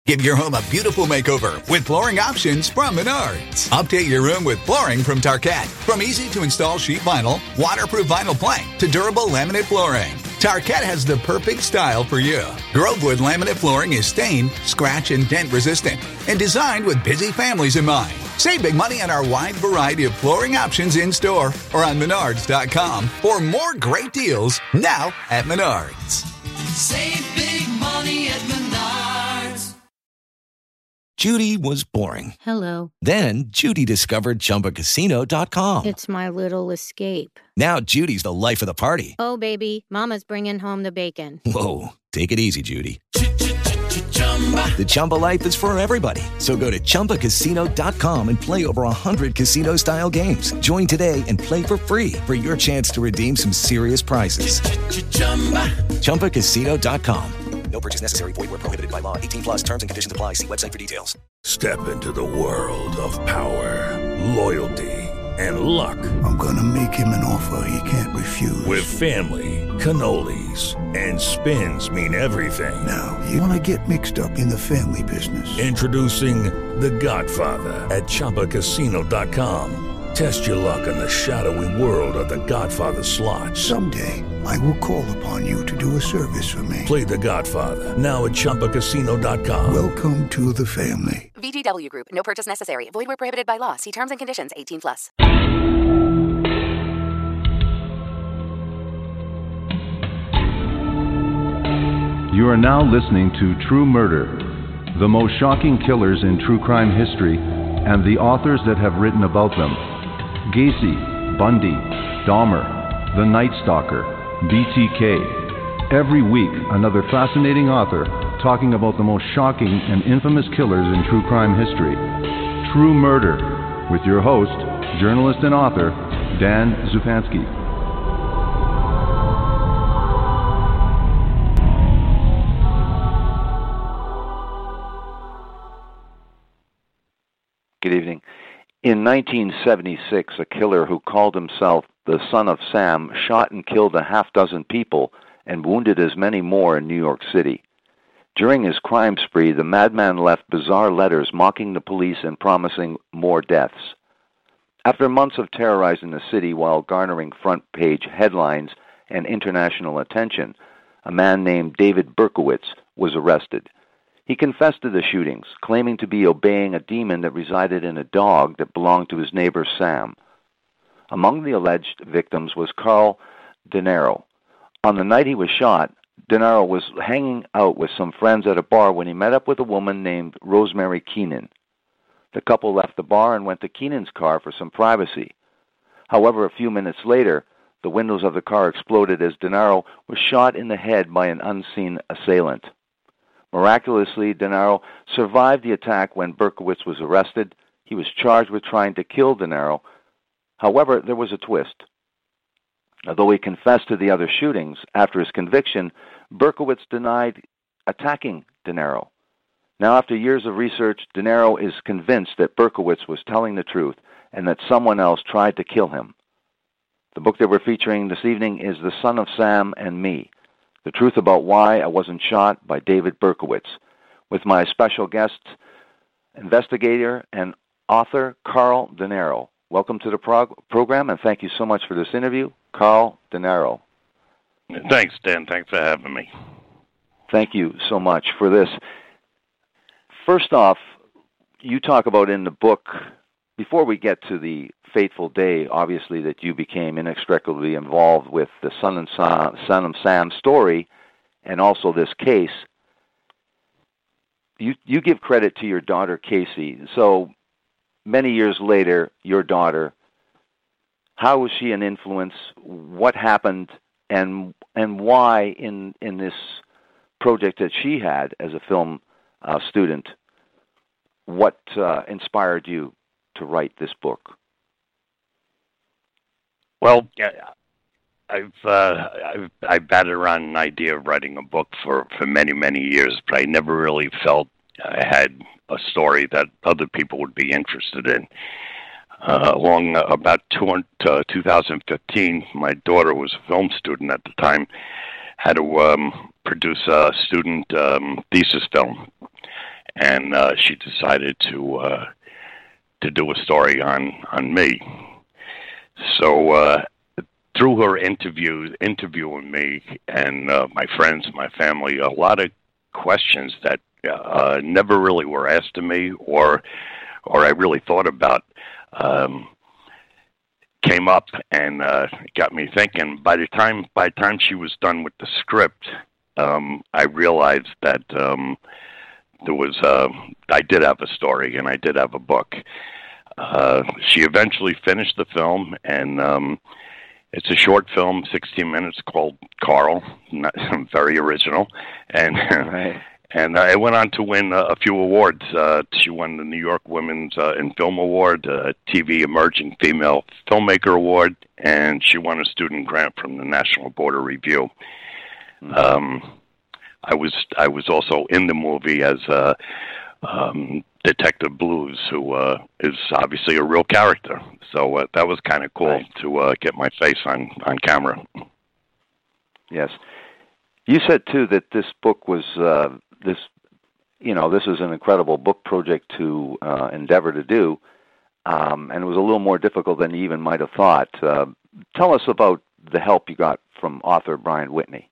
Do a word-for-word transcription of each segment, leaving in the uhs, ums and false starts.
Give your home a beautiful makeover with flooring options from Menards. Update your room with flooring from Tarkett. From easy-to-install sheet vinyl, waterproof vinyl plank, to durable laminate flooring, Tarkett has the perfect style for you. Grovewood laminate flooring is stain, scratch, and dent resistant and designed with busy families in mind. Save big money on our wide variety of flooring options in-store or on Menards dot com for more great deals now at Menards. Save big money at Menards. Judy was boring. Hello. Then Judy discovered Chumba Casino dot com. It's my little escape. Now Judy's the life of the party. Oh, baby, mama's bringing home the bacon. Whoa, take it easy, Judy. The Chumba life is for everybody. So go to Chumba Casino dot com and play over one hundred casino-style games. Join today and play for free for your chance to redeem some serious prizes. Chumba Casino dot com. No purchase necessary. Void where prohibited by law. eighteen plus terms and conditions apply. See website for details. Step into the world of power, loyalty, and luck. I'm going to make him an offer he can't refuse. With family, cannolis, and spins mean everything. Now, you want to get mixed up in the family business. Introducing The Godfather at Chumba Casino dot com. Test your luck in the shadowy world of The Godfather slot. Someday, I will call upon you to do a service for me. Play The Godfather now at Chumba Casino dot com. Welcome to the family. V G W Group. No purchase necessary. Void where prohibited by law. See terms and conditions. eighteen plus. You are now listening to True Murder, the most shocking killers in true crime history, and the authors that have written about them. Gacy, Bundy, Dahmer, The Night Stalker, B T K. Every week, another fascinating author talking about the most shocking and infamous killers in true crime history. True Murder, with your host, journalist and author, Dan Zupansky. Good evening. In nineteen seventy-six, a killer who called himself the Son of Sam shot and killed a half dozen people and wounded as many more in New York City. During his crime spree, the madman left bizarre letters mocking the police and promising more deaths. After months of terrorizing the city while garnering front-page headlines and international attention, a man named David Berkowitz was arrested. He confessed to the shootings, claiming to be obeying a demon that resided in a dog that belonged to his neighbor Sam. Among the alleged victims was Carl Denaro. On the night he was shot, Denaro was hanging out with some friends at a bar when he met up with a woman named Rosemary Keenan. The couple left the bar and went to Keenan's car for some privacy. However, a few minutes later, the windows of the car exploded as Denaro was shot in the head by an unseen assailant. Miraculously, Denaro survived the attack when Berkowitz was arrested. He was charged with trying to kill Denaro. However, there was a twist. Although he confessed to the other shootings, after his conviction, Berkowitz denied attacking Denaro. Now, after years of research, Denaro is convinced that Berkowitz was telling the truth and that someone else tried to kill him. The book that we're featuring this evening is The Son of Sam and Me, The Truth About Why I Wasn't Shot by David Berkowitz, with my special guest, investigator and author, Carl Denaro. Welcome to the prog- program, and thank you so much for this interview, Carl Denaro. Thanks, Dan. Thanks for having me. Thank you so much for this. First off, you talk about in the book, before we get to the fateful day, obviously, that you became inextricably involved with the Son, and Sam, Son of Sam story and also this case, you, you give credit to your daughter, Casey. So many years later, your daughter, how was she an influence? What happened? And and why in, in this project that she had as a film uh, student, what uh, inspired you to write this book? Well, I've, uh, I've I've batted around an idea of writing a book for, for many, many years, but I never really felt I had a story that other people would be interested in. Uh, along uh, about two, uh, two thousand fifteen, my daughter was a film student at the time, had to um, produce a student um, thesis film. and uh, she decided to uh, to do a story on on me. So uh, through her interviews, interviewing me and uh, my friends, my family, a lot of questions that uh, never really were asked to me, or or I really thought about, um, came up and uh, got me thinking. By the time by the time she was done with the script, um, I realized that um, there was uh, I did have a story and I did have a book. Uh, she eventually finished the film, and um, it's a short film, sixteen minutes, called Carl. Not, very original, and right. and uh, it went on to win uh, a few awards. Uh, she won the New York Women's uh, in Film Award, uh, T V Emerging Female Filmmaker Award, and she won a student grant from the National Board of Review. Mm-hmm. Um, I was I was also in the movie as uh, um, Detective Blues, who uh, is obviously a real character. So uh, that was kind of cool right. to uh, get my face on, on camera. Yes. You said, too, that this book was, uh, this, you know, this is an incredible book project to uh, endeavor to do, um, and it was a little more difficult than you even might have thought. Uh, tell us about the help you got from author Brian Whitney.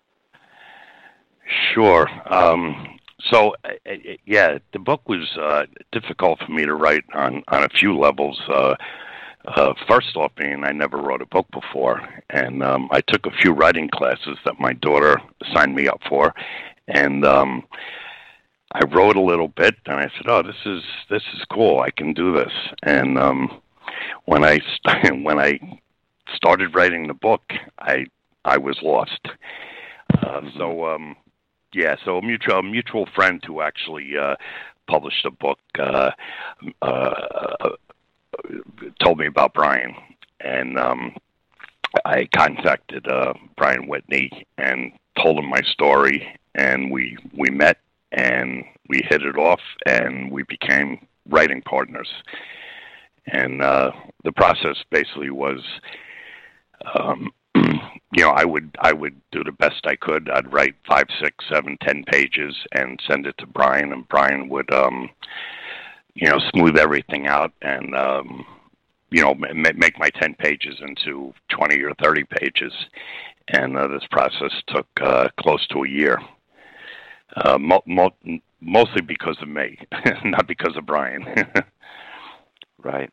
Sure. Um, so, uh, yeah, the book was uh, difficult for me to write on, on a few levels. Uh, uh, first off, being I never wrote a book before, and um, I took a few writing classes that my daughter signed me up for, and um, I wrote a little bit, and I said, "Oh, this is this is cool. I can do this." And um, when I st- when I started writing the book, I I was lost. Uh, so. Um, Yeah, so a mutual a mutual friend who actually uh, published a book uh, uh, told me about Brian, and um, I contacted uh, Brian Whitney and told him my story, and we we met and we hit it off, and we became writing partners. And uh, the process basically was. Um, You know, I would I would do the best I could. I'd write five, six, seven, ten pages and send it to Brian, and Brian would, um, you know, smooth everything out and, um, you know, ma- make my ten pages into twenty or thirty pages. And uh, this process took uh, close to a year, uh, mo- mo- mostly because of me, not because of Brian. Right.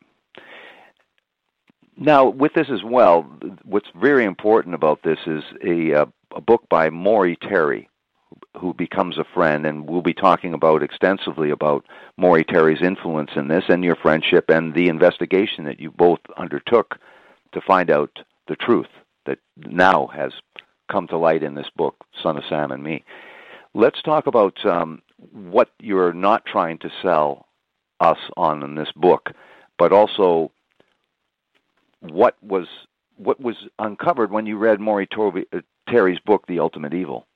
Now, with this as well, what's very important about this is a, uh, a book by Maury Terry, who becomes a friend, and we'll be talking about extensively about Maury Terry's influence in this and your friendship and the investigation that you both undertook to find out the truth that now has come to light in this book, Son of Sam and Me. Let's talk about um, what you're not trying to sell us on in this book, but also what was what was uncovered when you read Maury Terry's book, The Ultimate Evil.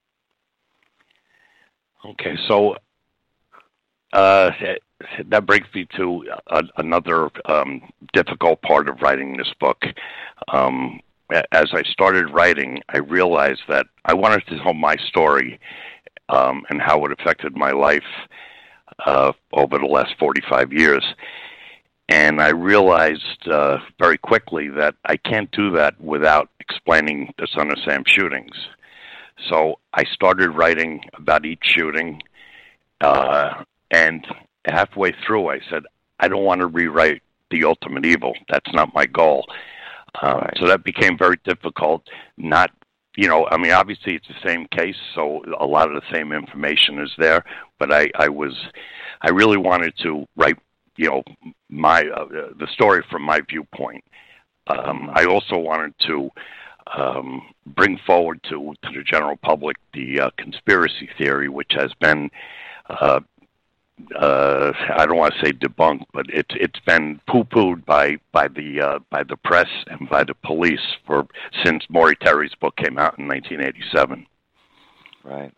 Okay, so uh, that brings me to a, another um, difficult part of writing this book. Um, as I started writing, I realized that I wanted to tell my story um, and how it affected my life uh, over the last forty-five years. And I realized uh, very quickly that I can't do that without explaining the Son of Sam shootings. So I started writing about each shooting, uh, and halfway through I said, I don't want to rewrite The Ultimate Evil. That's not my goal. Uh, right. So that became very difficult. Not, you know, I mean, obviously it's the same case, so a lot of the same information is there, but I, I was, I really wanted to write you know, my uh, the story from my viewpoint. Um, I also wanted to um, bring forward to, to the general public the uh, conspiracy theory, which has been, uh, uh, I don't want to say debunked, but it's it's been poo-pooed by by the uh, by the press and by the police for since Maury Terry's book came out in nineteen eighty-seven. Right.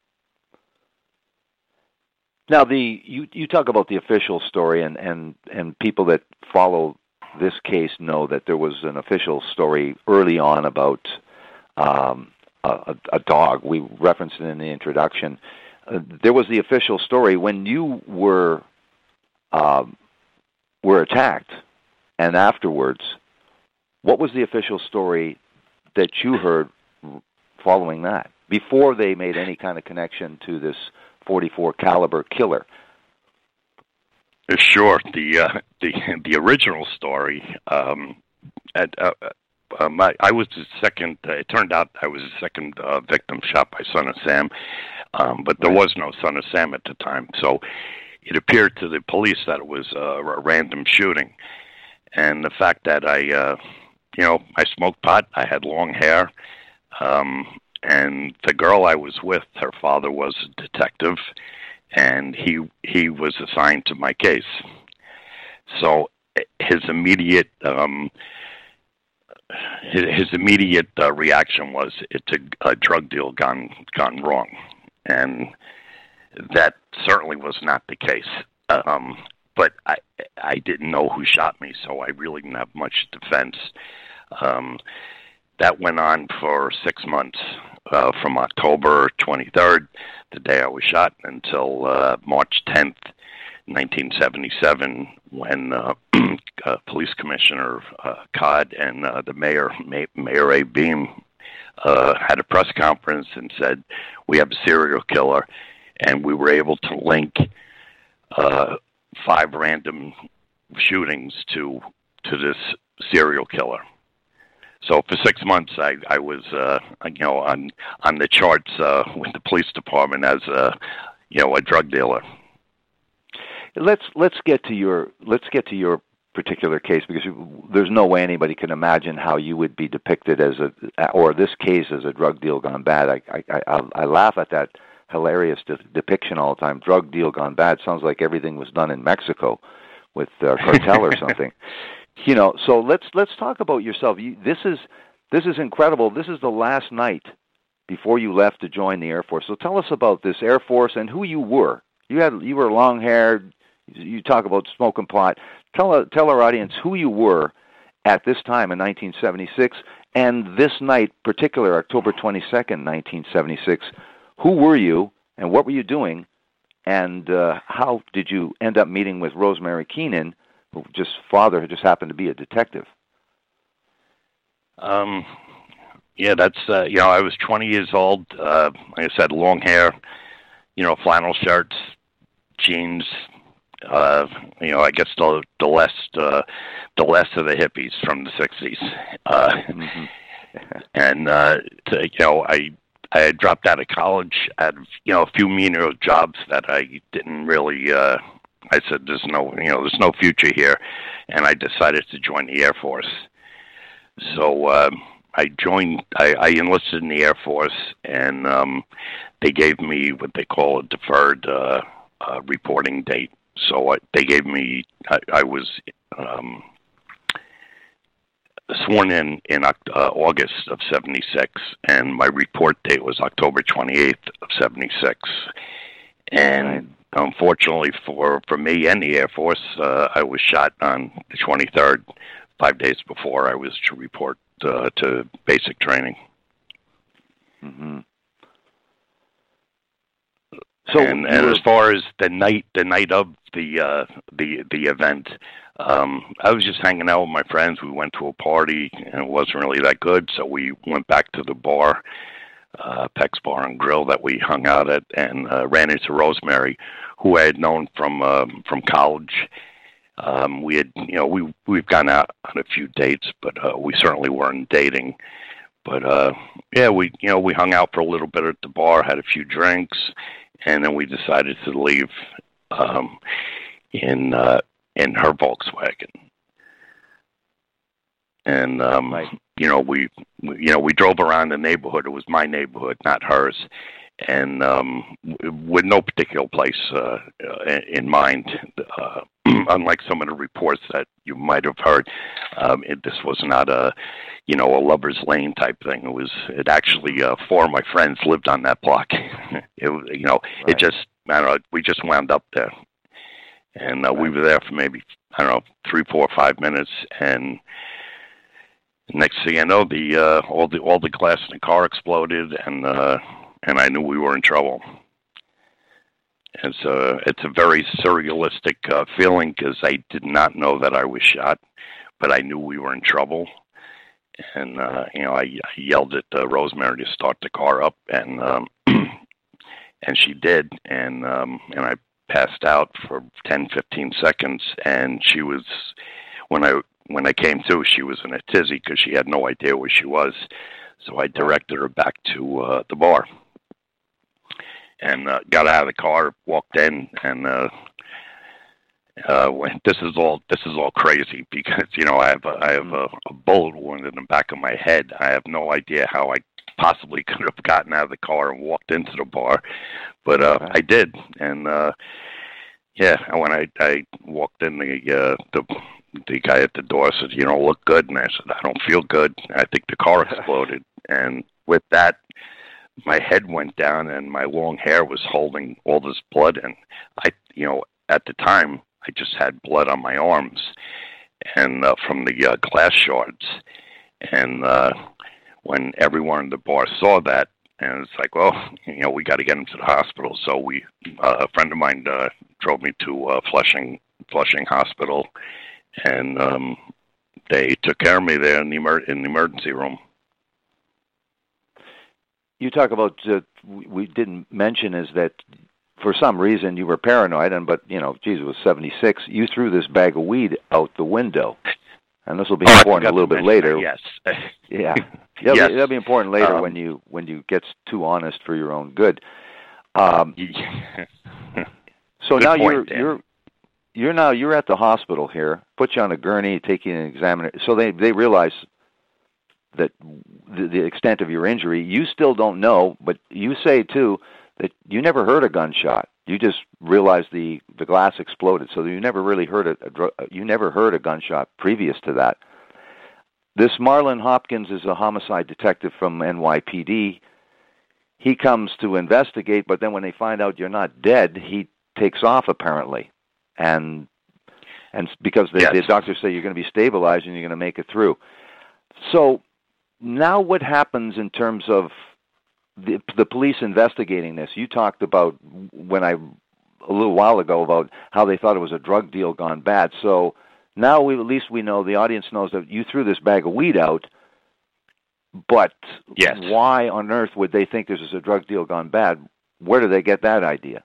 Now, the you, you talk about the official story, and, and, and people that follow this case know that there was an official story early on about um, a, a dog. We referenced it in the introduction. uh, there was the official story when you were uh, were attacked, and afterwards, what was the official story that you heard following that, before they made any kind of connection to this forty-four caliber killer? Sure. The uh, the the original story. Um, at, uh, um, I, I was the second. Uh, it turned out I was the second uh, victim shot by Son of Sam, um, but there was no Son of Sam at the time. So it appeared to the police that it was uh, a random shooting, and the fact that I, uh, you know, I smoked pot. I had long hair, um, and the girl I was with, her father was a detective. And he he was assigned to my case. So his immediate um, his, his immediate uh, reaction was it's a, a drug deal gone gone wrong, and that certainly was not the case. Um, but I I didn't know who shot me, so I really didn't have much defense. Um, that went on for six months. Uh, from October twenty-third, the day I was shot, until uh, March tenth, nineteen seventy-seven, when uh, uh, Police Commissioner uh, Codd and uh, the Mayor, May- Mayor A. Beam, uh, had a press conference and said, we have a serial killer, and we were able to link uh, five random shootings to to this serial killer. So for six months, I, I was, uh, you know, on on the charts uh, with the police department as a, you know, a drug dealer. Let's let's get to your let's get to your particular case, because there's no way anybody can imagine how you would be depicted as a, or this case as a drug deal gone bad. I I I, I laugh at that hilarious de- depiction all the time. Drug deal gone bad sounds like everything was done in Mexico with uh, cartel or something. You know, so let's let's talk about yourself. You, this is this is incredible. This is the last night before you left to join the Air Force. So tell us about this Air Force and who you were. You had you were long haired. You talk about smoking pot. Tell tell our audience who you were at this time in nineteen seventy-six, and this night, particular October twenty-second, nineteen seventy-six. Who were you, and what were you doing, and uh, how did you end up meeting with Rosemary Keenan? Just father who just happened to be a detective. Um, yeah, that's uh, you know, I was twenty years old. Uh, like I said, long hair, you know, flannel shirts, jeans. Uh, you know, I guess the the less uh, the less of the hippies from the sixties. Uh, mm-hmm. and uh, to, you know, I I had dropped out of college, had you know a few menial jobs that I didn't really. Uh, I said, "There's no, you know, there's no future here," and I decided to join the Air Force. So uh, I joined. I, I enlisted in the Air Force, and um, they gave me what they call a deferred uh, uh, reporting date. So I, they gave me. I, I was um, sworn in in uh, August of seventy-six, and my report date was October twenty-eighth of seventy-six, and. Right. Unfortunately for, for me and the Air Force, uh, I was shot on the twenty-third, five days before I was to report uh, to basic training. Mm-hmm. So, and, and as far as the night, the night of the uh, the the event, um, I was just hanging out with my friends. We went to a party, and it wasn't really that good, so we went back to the bar. Uh, Peck's Bar and Grill that we hung out at, and uh, ran into Rosemary, who I had known from uh, from college. Um, we had, you know, we we've gone out on a few dates, but uh, we certainly weren't dating. But uh, yeah, we you know we hung out for a little bit at the bar, had a few drinks, and then we decided to leave um, in uh, in her Volkswagen. And um, right. you know, we, we, you know, we drove around the neighborhood. It was my neighborhood, not hers, and um, with no particular place uh, in mind. Uh, unlike some of the reports that you might have heard, um, it, this was not a, you know, a lover's lane type thing. It was. It actually uh, four of my friends lived on that block. it was, you know, right. it just. I don't know. We just wound up there, and uh, right. we were there for maybe I don't know three, four, five minutes, and. Next thing I know, the uh, all the all the glass in the car exploded, and uh, and I knew we were in trouble. It's a, it's a very surrealistic uh, feeling because I did not know that I was shot, but I knew we were in trouble. And, uh, you know, I, I yelled at uh, Rosemary to start the car up, and um, and she did. And um, and I passed out for ten, fifteen seconds, and she was, when I when I came to, she was in a tizzy because she had no idea where she was. So I directed her back to uh, the bar. And uh, got out of the car, walked in, and uh, uh, when, this is all this is all crazy because you know I have a, I have a, a bullet wound in the back of my head. I have no idea how I possibly could have gotten out of the car and walked into the bar, but uh, I did. And uh, yeah, when I I walked in, the uh, the the guy at the door said, "You don't look good," and I said, "I don't feel good. I think the car exploded." And with that, my head went down and my long hair was holding all this blood. And I, you know, at the time, I just had blood on my arms and uh, from the uh, glass shards. And uh, when everyone in the bar saw that, and it's like, well, you know, we got to get him to the hospital. So we, uh, a friend of mine uh, drove me to uh, Flushing, Flushing Hospital, and um, they took care of me there in the, emer- in the emergency room. You talk about, uh, we didn't mention is that for some reason you were paranoid, and but, you know, geez, it was seventy-six. You threw this bag of weed out the window. And this will be oh, important a little bit later. That, yes. Yeah. That'll, yes. be, that'll be important later um, when you when you get too honest for your own good. Um, so good now point, you're Dan. you're you're now you're at the hospital here. Put you on a gurney, take you an examiner. So they they realize that the, the extent of your injury, you still don't know, but you say, too, that you never heard a gunshot. You just realized the, the glass exploded, so you never really heard a, a you never heard a gunshot previous to that. This Marlon Hopkins is a homicide detective from N Y P D. He comes to investigate, but then when they find out you're not dead, he takes off, apparently. And and because the, yes. the doctors say you're going to be stabilized and you're going to make it through. So now what happens in terms of the, the police investigating this? You talked about, when I, a little while ago, about how they thought it was a drug deal gone bad. So now we, at least we know, the audience knows that you threw this bag of weed out, but yes. why on earth would they think this is a drug deal gone bad? Where did they get that idea?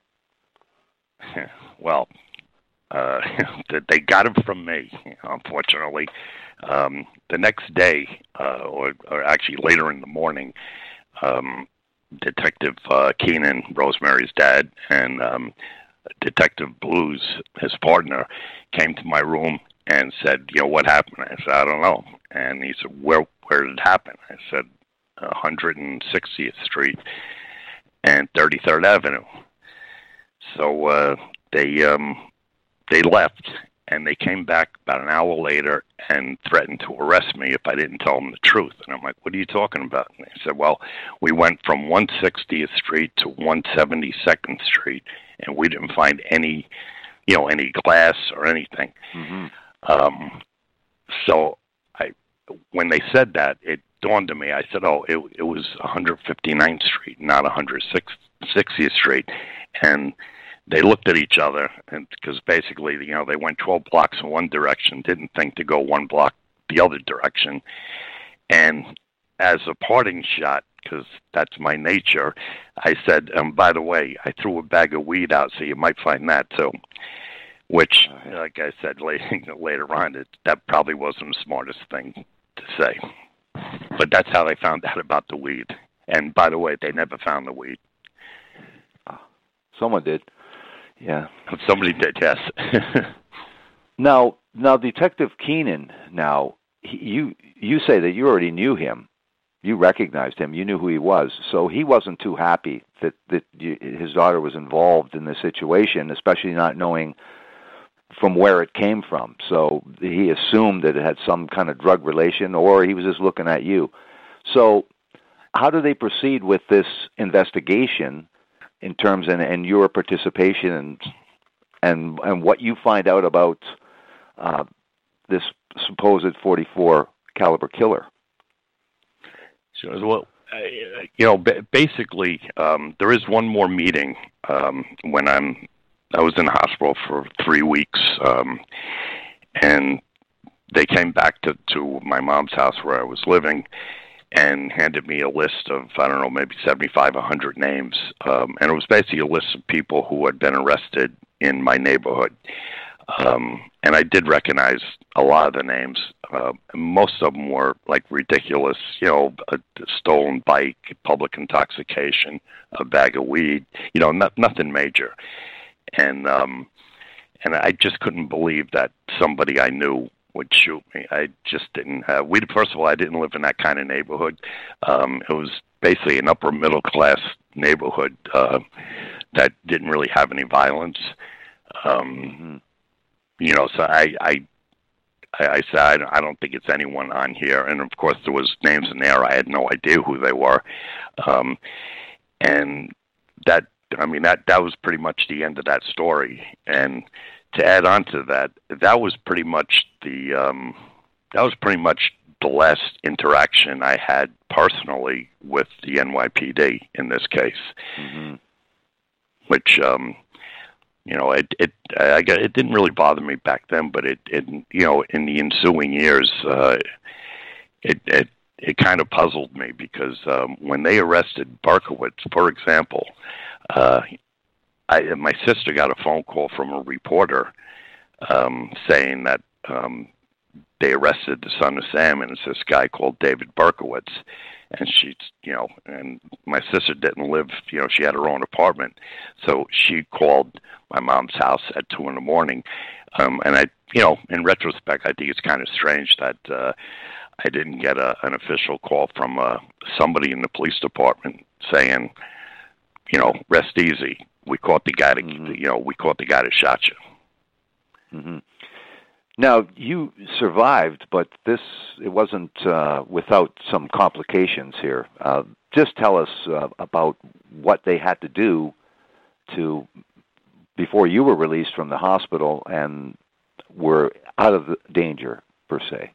Well, uh, they got it from me, unfortunately. Um, the next day, uh, or, or actually later in the morning, um, Detective uh, Keenan, Rosemary's dad, and um, Detective Blues, his partner, came to my room and said, you know, what happened? I said, I don't know. And he said, where where did it happen? I said, one hundred sixtieth Street and thirty-third Avenue. So uh, they um, they left, and they came back about an hour later and threatened to arrest me if I didn't tell them the truth. And I'm like, what are you talking about? And they said, well, we went from one hundred sixtieth Street to one hundred seventy-second Street, and we didn't find any, you know, any glass or anything. Mm-hmm. Um, so I, when they said that, it dawned on me. I said, oh, it, it was one hundred fifty-ninth Street, not one hundred sixtieth Street. And they looked at each other, and because basically, you know, they went twelve blocks in one direction, didn't think to go one block the other direction. And as a parting shot, because that's my nature, I said, um, by the way, I threw a bag of weed out, so you might find that too. Which, like I said later, later on, it, that probably wasn't the smartest thing to say. But that's how they found out about the weed. And by the way, they never found the weed. Someone did. Yeah. Somebody did, yes. now, now, Detective Keenan, now, he, you you say that you already knew him. You recognized him. You knew who he was. So he wasn't too happy that, that you, his daughter was involved in this situation, especially not knowing from where it came from. So he assumed that it had some kind of drug relation, or he was just looking at you. So how do they proceed with this investigation in terms and, and your participation and and and what you find out about uh, this supposed forty-four caliber killer? Sure. Well, you know, basically, um, there is one more meeting um, when I'm. I was in the hospital for three weeks, um, and they came back to, to my mom's house where I was living and handed me a list of, I don't know, maybe seventy-five, one hundred names. Um, and it was basically a list of people who had been arrested in my neighborhood. Um, and I did recognize a lot of the names. Uh, most of them were like ridiculous, you know, a stolen bike, public intoxication, a bag of weed, you know, not, nothing major. And um, and I just couldn't believe that somebody I knew would shoot me. I just didn't have, we, first of all, I didn't live in that kind of neighborhood. Um, it was basically an upper middle class neighborhood uh, that didn't really have any violence. Um, you know, so I, I, I, I said, I don't think it's anyone on here. And of course there was names in there. I had no idea who they were. Um, and that, I mean, that, that was pretty much the end of that story. And to add on to that, that was pretty much the um, that was pretty much the last interaction I had personally with the N Y P D in this case. Mm-hmm. Which um, you know, it it I got, it didn't really bother me back then, but it, it you know, in the ensuing years, uh, it it it kind of puzzled me because um, when they arrested Berkowitz, for example. Uh, I, my sister got a phone call from a reporter um, saying that um, they arrested the son of Sam, and it's this guy called David Berkowitz. And she's, you know, and my sister didn't live, you know, she had her own apartment. So she called my mom's house at two in the morning. Um, and I, you know, in retrospect, I think it's kind of strange that uh, I didn't get a, an official call from uh, somebody in the police department saying, you know, rest easy. We caught the guy that, mm-hmm. you know, we caught the guy that shot you. Mm-hmm. Now, you survived, but this, it wasn't uh, without some complications here. Uh, just tell us uh, about what they had to do to, before you were released from the hospital and were out of danger, per se.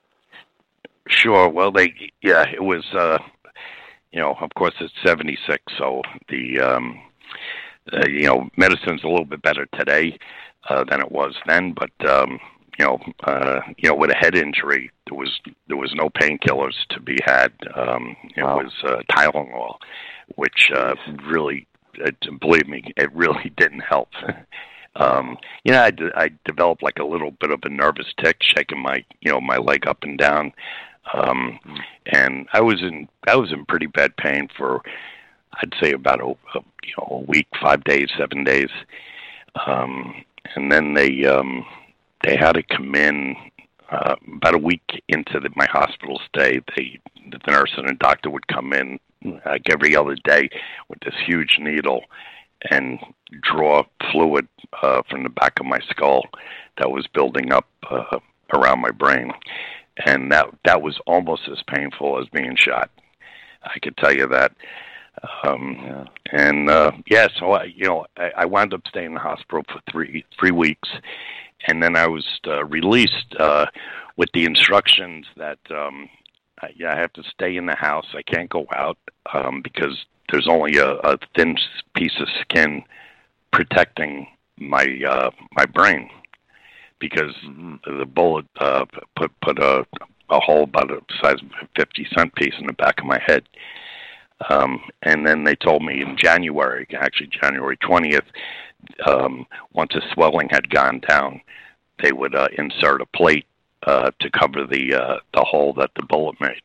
Sure. Well, they, yeah, it was, uh, you know, of course it's seventy-six, so the, um, uh, you know, medicine's a little bit better today uh, than it was then, but, um, you know, uh, you know, with a head injury, there was there was no painkillers to be had. Um, it wow. was uh, Tylenol, which uh, really, uh, believe me, it really didn't help. um, you know, I, d- I developed like a little bit of a nervous tic, shaking my, you know, my leg up and down, um, mm. and I was in I was in pretty bad pain for, I'd say about a, a you know a week, five days, seven days, um, and then they. Um, They had to come in uh, about a week into the, my hospital stay. They, the nurse and the doctor would come in like every other day with this huge needle and draw fluid uh, from the back of my skull that was building up uh, around my brain, and that that was almost as painful as being shot. I could tell you that. Um, yeah. And uh, yeah, so I, you know, I, I wound up staying in the hospital for three three weeks. And then I was uh, released uh, with the instructions that um, I, yeah, I have to stay in the house. I can't go out um, because there's only a, a thin piece of skin protecting my uh, my brain because mm-hmm. the bullet uh, put put a, a hole about the size of a fifty cent piece in the back of my head. Um, and then they told me in January, actually January twentieth, um, once the swelling had gone down, they would uh, insert a plate uh, to cover the uh, the hole that the bullet made.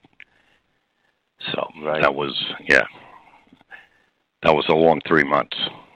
So right. that was, yeah, that was a long three months.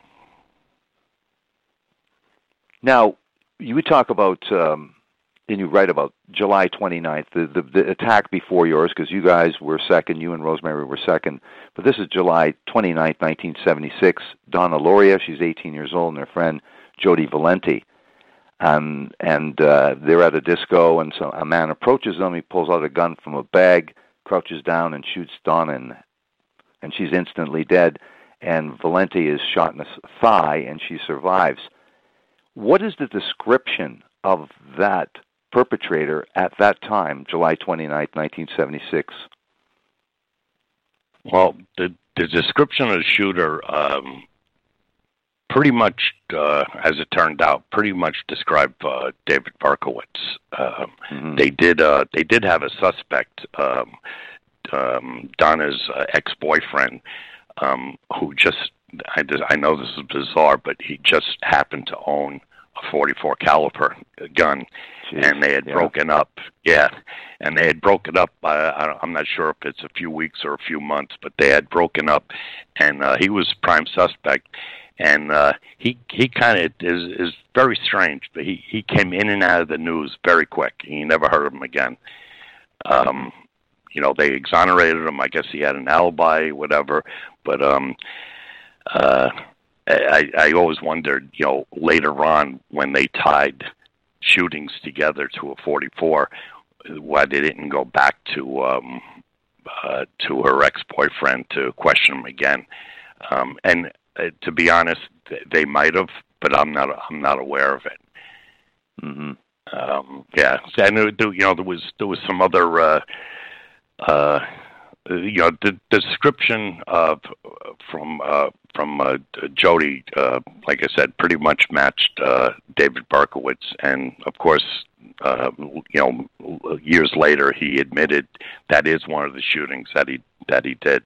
Now, you would talk about, um, and you write about July twenty-ninth, the, the, the attack before yours, because you guys were second, you and Rosemary were second. But this is July twenty-ninth, nineteen seventy-six. Donna Lauria, she's eighteen years old, and her friend Jody Valenti. Um, and uh, they're at a disco, and so a man approaches them. He pulls out a gun from a bag, crouches down, and shoots Donna, and, and she's instantly dead. And Valenti is shot in the thigh, and she survives. What is the description of that perpetrator at that time, July twenty-ninth, nineteen seventy-six? Well, the the description of the shooter, um, pretty much, uh, as it turned out, pretty much described uh, David Berkowitz. Um, mm-hmm. They did uh, they did have a suspect, um, um, Donna's uh, ex-boyfriend, um, who just I, just I know this is bizarre, but he just happened to own a forty-four caliber gun. Jeez, and they had yeah. broken up, yeah, and they had broken up. Uh, I don't, I'm not sure if it's a few weeks or a few months, but they had broken up, and uh, he was prime suspect. And uh, he he kind of is is very strange, but he, he came in and out of the news very quick. You never heard of him again. Um, you know, they exonerated him. I guess he had an alibi, whatever. But um, uh, I I always wondered, you know, later on when they tied shootings together to a forty-four, why they didn't go back to um, uh, to her ex-boyfriend to question him again. Um, and uh, to be honest, they might have, but I'm not I'm not aware of it. Mm-hmm. Um, yeah, I knew. You know, there was there was some other. Uh, uh, you know, the, the description of from uh, from uh, Jody, uh, like I said, pretty much matched uh, David Berkowitz, and of course, uh, you know, years later, he admitted that is one of the shootings that he that he did.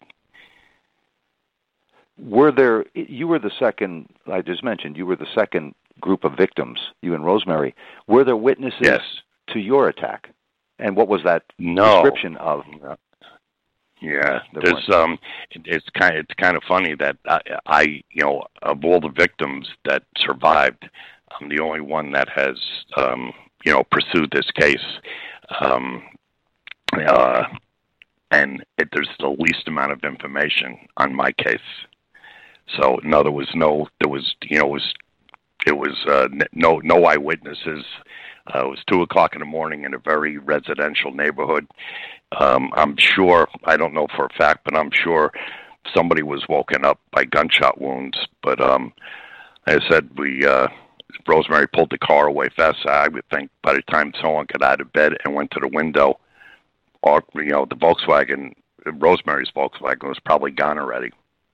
Were there? You were the second. I just mentioned you were the second group of victims. You and Rosemary. Were there witnesses yes. to your attack? And what was that no. description of? Yeah, there's um, it, it's kind of, it's kind of funny that I, I, you know, of all the victims that survived, I'm the only one that has, um, you know, pursued this case, um, uh, and it, there's the least amount of information on my case. So no, there was no, there was, you know, it was, it was uh, no, no eyewitnesses. Uh, it was two o'clock in the morning in a very residential neighborhood. Um, I'm sure, I don't know for a fact, but I'm sure somebody was woken up by gunshot wounds. But um, as I said, we uh, Rosemary pulled the car away fast. I would think by the time someone got out of bed and went to the window, or you know, the Volkswagen, Rosemary's Volkswagen was probably gone already.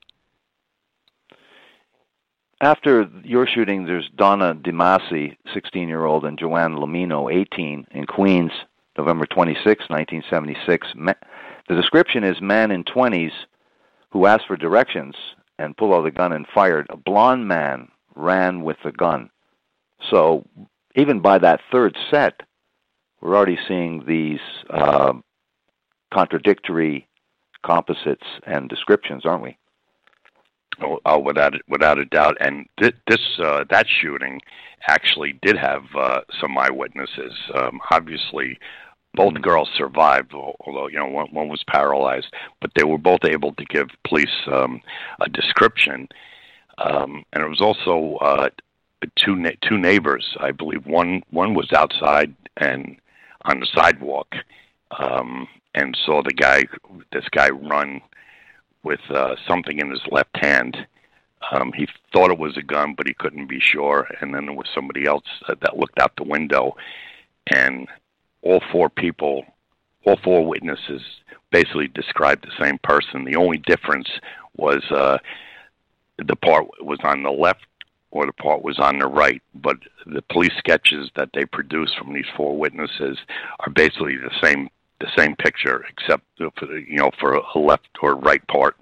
After your shooting, there's Donna DeMasi, sixteen-year-old, and Joanne Lamino, eighteen, in Queens, November twenty-sixth, nineteen seventy-six. The description is man in twenties who asked for directions and pulled out the gun and fired. A blonde man ran with the gun. So even by that third set, we're already seeing these uh, contradictory composites and descriptions, aren't we? Oh, oh, without without a doubt, and th- this uh, that shooting actually did have uh, some eyewitnesses. Um, obviously, both girls survived, although you know one, one was paralyzed, but they were both able to give police um, a description. Um, and it was also uh, two na- two neighbors, I believe. One one was outside and on the sidewalk, um, and saw the guy, this guy, run with uh, something in his left hand. Um, he thought it was a gun, but he couldn't be sure. And then there was somebody else uh, that looked out the window, and all four people, all four witnesses basically described the same person. The only difference was uh, the part was on the left or the part was on the right. But the police sketches that they produced from these four witnesses are basically the same the same picture, except for the, you know, for a left or right part.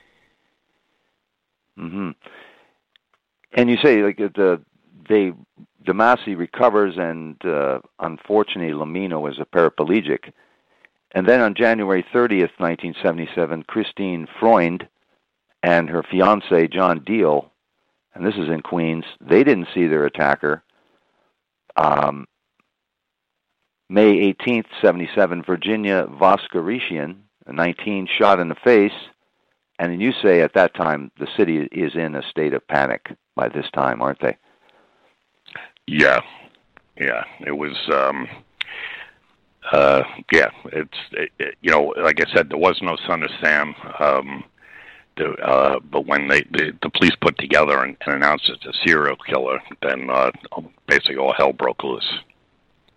Mm-hmm. And you say like the they DeMasi recovers, and uh, unfortunately, Lamino is a paraplegic. And then on January thirtieth, nineteen seventy-seven, Christine Freund and her fiancé John Deal, and this is in Queens, they didn't see their attacker. Um, May eighteenth, seventy-seven, Virginia Voskerichian, nineteen, shot in the face. And you say at that time the city is in a state of panic by this time, aren't they? Yeah, yeah. It was, um, uh, yeah. It's it, it, you know, like I said, there was no Son of Sam. Um, the, uh, but when they the, the police put together and, and announced it's a serial killer, then uh, basically all hell broke loose.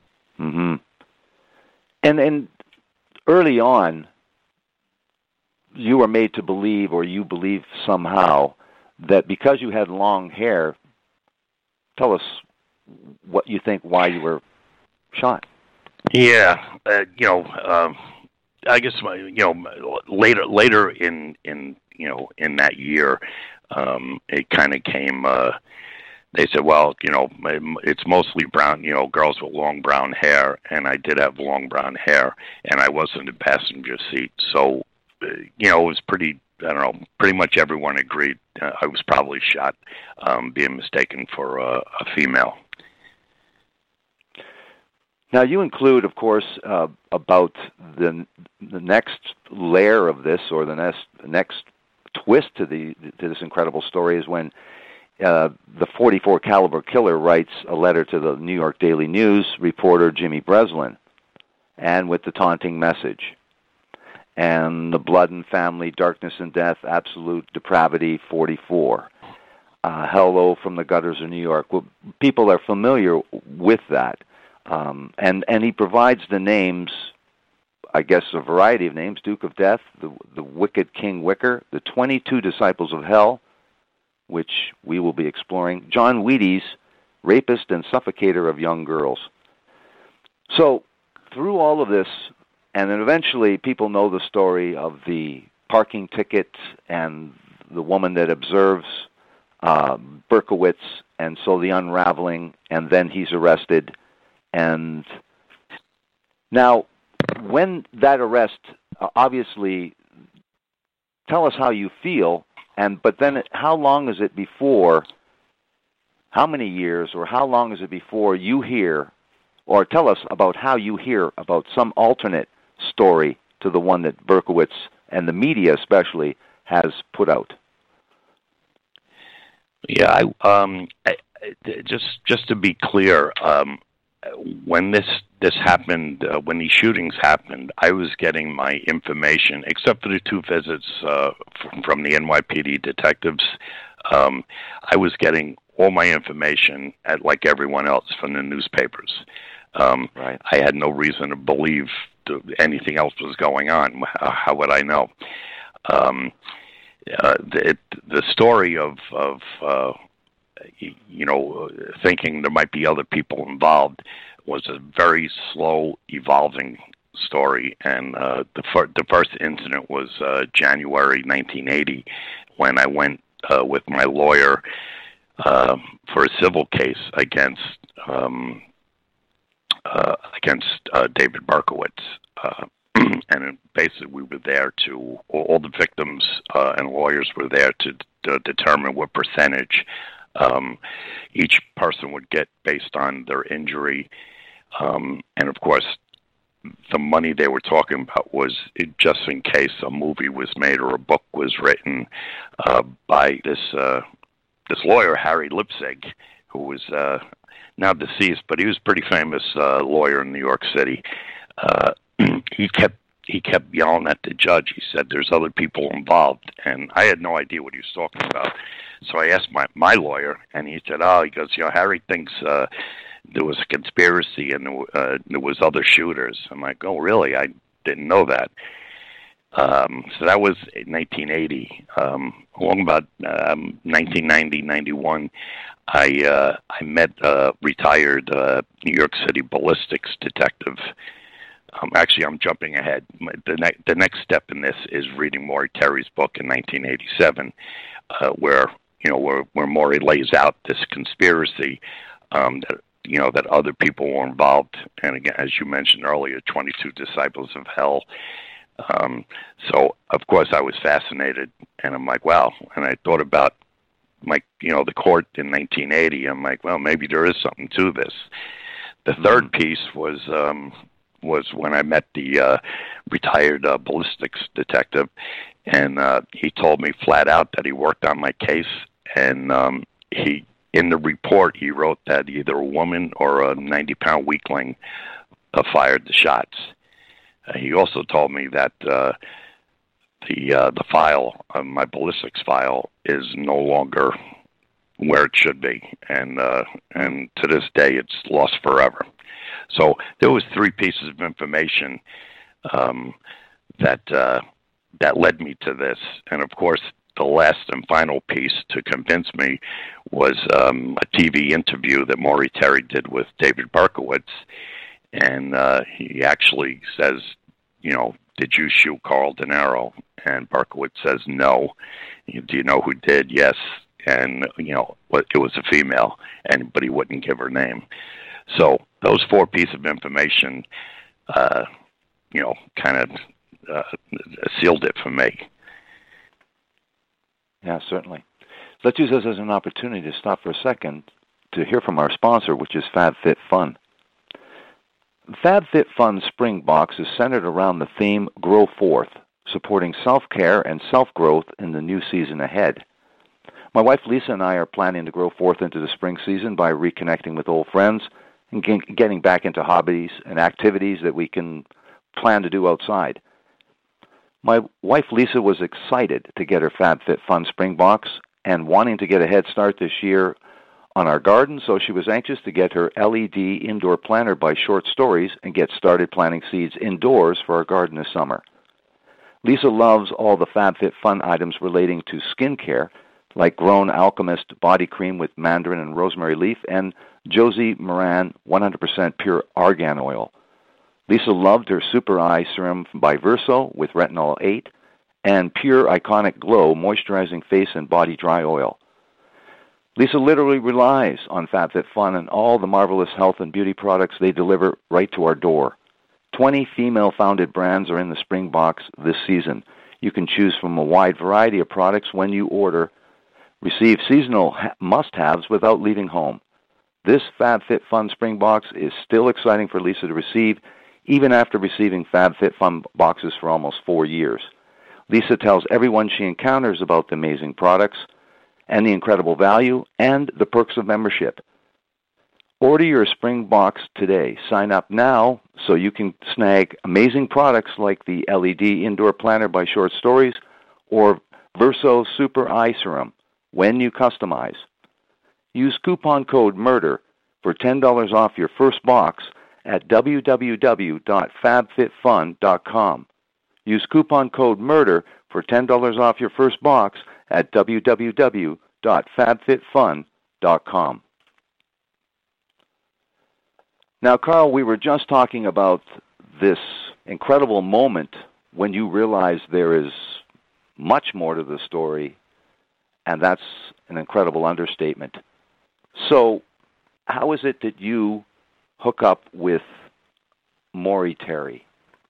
Mm-hmm. And and early on, you were made to believe, or you believe somehow, that because you had long hair, tell us what you think, why you were shot. Yeah, uh, you know, um, I guess my, you know, later later in in you know in that year, um, it kind of came. Uh, they said, well, you know, it's mostly brown, you know, girls with long brown hair, and I did have long brown hair, and I was in the passenger seat, so uh, you know, it was pretty. I don't know. Pretty much everyone agreed uh, I was probably shot, um, being mistaken for uh, a female. Now, you include, of course, uh, about the the next layer of this, or the next next twist to the to this incredible story, is when uh, the forty-four caliber killer writes a letter to the New York Daily News reporter Jimmy Breslin, and with the taunting message, and the blood and family, darkness and death, absolute depravity, forty-four. Uh, hello from the gutters of New York. Well, people are familiar with that. Um, and, and he provides the names, I guess a variety of names: Duke of Death, the, the Wicked King Wicker, the twenty-two Disciples of Hell, which we will be exploring, John Wheaties, rapist and suffocator of young girls. So through all of this, and then eventually people know the story of the parking ticket and the woman that observes uh, Berkowitz, and so the unraveling, and then he's arrested. And now, when that arrest, uh, obviously, tell us how you feel, and but then how long is it before, how many years, or how long is it before you hear, or tell us about how you hear about some alternate story to the one that Berkowitz and the media especially has put out? Yeah, I, um, I, just just to be clear, um, when this this happened, uh, when these shootings happened, I was getting my information, except for the two visits uh, from, from the N Y P D detectives. Um, I was getting all my information, at, like everyone else, from the newspapers. Um, right. I had no reason to believe to, anything else was going on. How, how would I know? Um, uh, the, it, the story of of uh, you know, thinking there might be other people involved was a very slow evolving story. And uh, the, fir- the first incident was uh, January nineteen eighty, when I went uh, with my lawyer uh, for a civil case against um, uh, against uh, David Berkowitz. Uh, and basically we were there to, all the victims uh, and lawyers were there to, to determine what percentage Um, each person would get based on their injury. Um, and, of course, the money they were talking about was it, just in case a movie was made or a book was written uh, by this uh, this lawyer, Harry Lipsig, who was uh, now deceased, but he was a pretty famous uh, lawyer in New York City. Uh, he kept he kept yelling at the judge. He said, "There's other people involved," and I had no idea what he was talking about. So I asked my, my lawyer, and he said, "Oh, he goes, you know, Harry thinks uh, there was a conspiracy and uh, there was other shooters." I'm like, "Oh, really? I didn't know that." Um, so that was in nineteen eighty. Um, along about um, nineteen ninety, ninety-one, I uh, I met a retired uh, New York City ballistics detective. Um, actually, I'm jumping ahead. The, ne- the next step in this is reading Maury Terry's book in nineteen eighty-seven, uh, where you know where, where Maury lays out this conspiracy um, that you know that other people were involved. And again, as you mentioned earlier, twenty-two Disciples of Hell. Um, so of course I was fascinated, and I'm like, wow. And I thought about my you know the court in nineteen eighty. I'm like, well, maybe there is something to this. The third piece was. Um, was when I met the uh, retired uh, ballistics detective, and uh, he told me flat out that he worked on my case, and um, he in the report he wrote that either a woman or a ninety-pound weakling uh, fired the shots. Uh, he also told me that uh, the uh, the file, uh, my ballistics file, is no longer where it should be, and uh, and to this day it's lost forever. So there was three pieces of information um, that uh, that led me to this. And of course, the last and final piece to convince me was um, a T V interview that Maury Terry did with David Berkowitz. And uh, he actually says, you know, did you shoot Carl De Niro? And Berkowitz says, no. Do you know who did? Yes. And, you know, it was a female, and but he wouldn't give her name. So those four pieces of information, uh, you know, kind of uh, sealed it for me. Yeah, certainly. Let's use this as an opportunity to stop for a second to hear from our sponsor, which is FabFitFun. FabFitFun Spring Box is centered around the theme Grow Forth, supporting self-care and self-growth in the new season ahead. My wife Lisa and I are planning to grow forth into the spring season by reconnecting with old friends and getting back into hobbies and activities that we can plan to do outside. My wife Lisa was excited to get her FabFitFun Spring Box and wanting to get a head start this year on our garden, so she was anxious to get her L E D indoor planter by Short Stories and get started planting seeds indoors for our garden this summer. Lisa loves all the FabFitFun items relating to skincare, like Grown Alchemist body cream with mandarin and rosemary leaf, and Josie Moran one hundred percent pure argan oil. Lisa loved her Super Eye Serum by Verso with retinol eight, and Pure Iconic Glow moisturizing face and body dry oil. Lisa literally relies on FabFitFun and all the marvelous health and beauty products they deliver right to our door. twenty female-founded brands are in the Spring Box this season. You can choose from a wide variety of products when you order. Receive seasonal ha- must-haves without leaving home. This FabFitFun Spring Box is still exciting for Lisa to receive, even after receiving FabFitFun boxes for almost four years. Lisa tells everyone she encounters about the amazing products and the incredible value and the perks of membership. Order your Spring Box today. Sign up now so you can snag amazing products like the L E D Indoor Planner by Short Stories or Verso Super Eye Serum when you customize. Use coupon code MURDER for ten dollars off your first box at w w w dot fab fit fun dot com. Use coupon code MURDER for ten dollars off your first box at w w w dot fab fit fun dot com. Now, Carl, we were just talking about this incredible moment when you realize there is much more to the story, and that's an incredible understatement. So, how is it that you hook up with Maury Terry?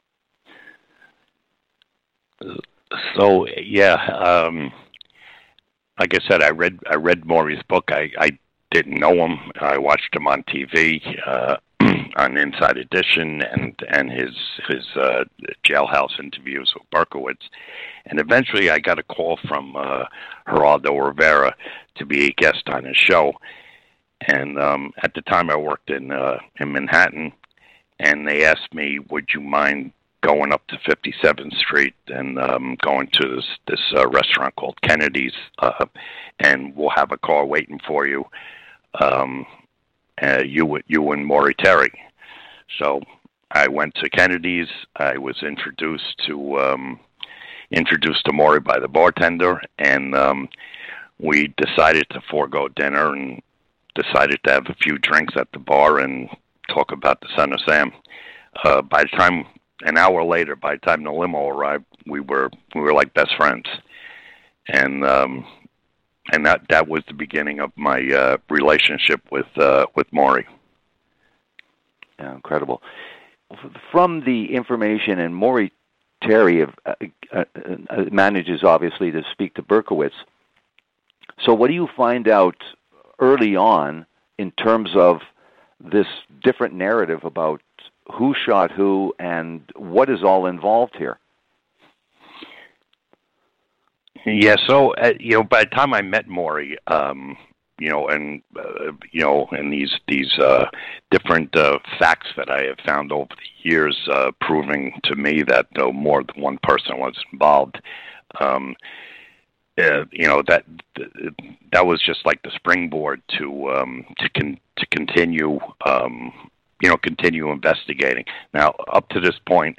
So yeah, um, like I said, I read I read Maury's book. I, I didn't know him. I watched him on T V uh, on Inside Edition and and his his uh, jailhouse interviews with Berkowitz, and eventually I got a call from uh, Geraldo Rivera to be a guest on his show. And um, at the time, I worked in uh, in Manhattan, and they asked me, "Would you mind going up to fifty-seventh Street and um, going to this this uh, restaurant called Kennedy's, uh, and we'll have a car waiting for you, um, uh, you you and Maury Terry." So I went to Kennedy's. I was introduced to um, introduced to Maury by the bartender, and um, we decided to forego dinner and decided to have a few drinks at the bar and talk about the Son of Sam. Uh, by the time, an hour later, by the time the limo arrived, we were we were like best friends, and um, and that that was the beginning of my uh, relationship with uh, with Maury. Yeah, incredible. From the information, and Maury Terry uh, uh, uh, manages obviously to speak to Berkowitz. So, what do you find out early on in terms of this different narrative about who shot who and what is all involved here? Yeah, so uh, you know, by the time I met Maury, um, you know, and uh, you know, and these these uh, different uh, facts that I have found over the years, uh, proving to me that uh, more than one person was involved. Um, Uh, you know, that that was just like the springboard to um, to con- to continue um, you know continue investigating. Now, up to this point,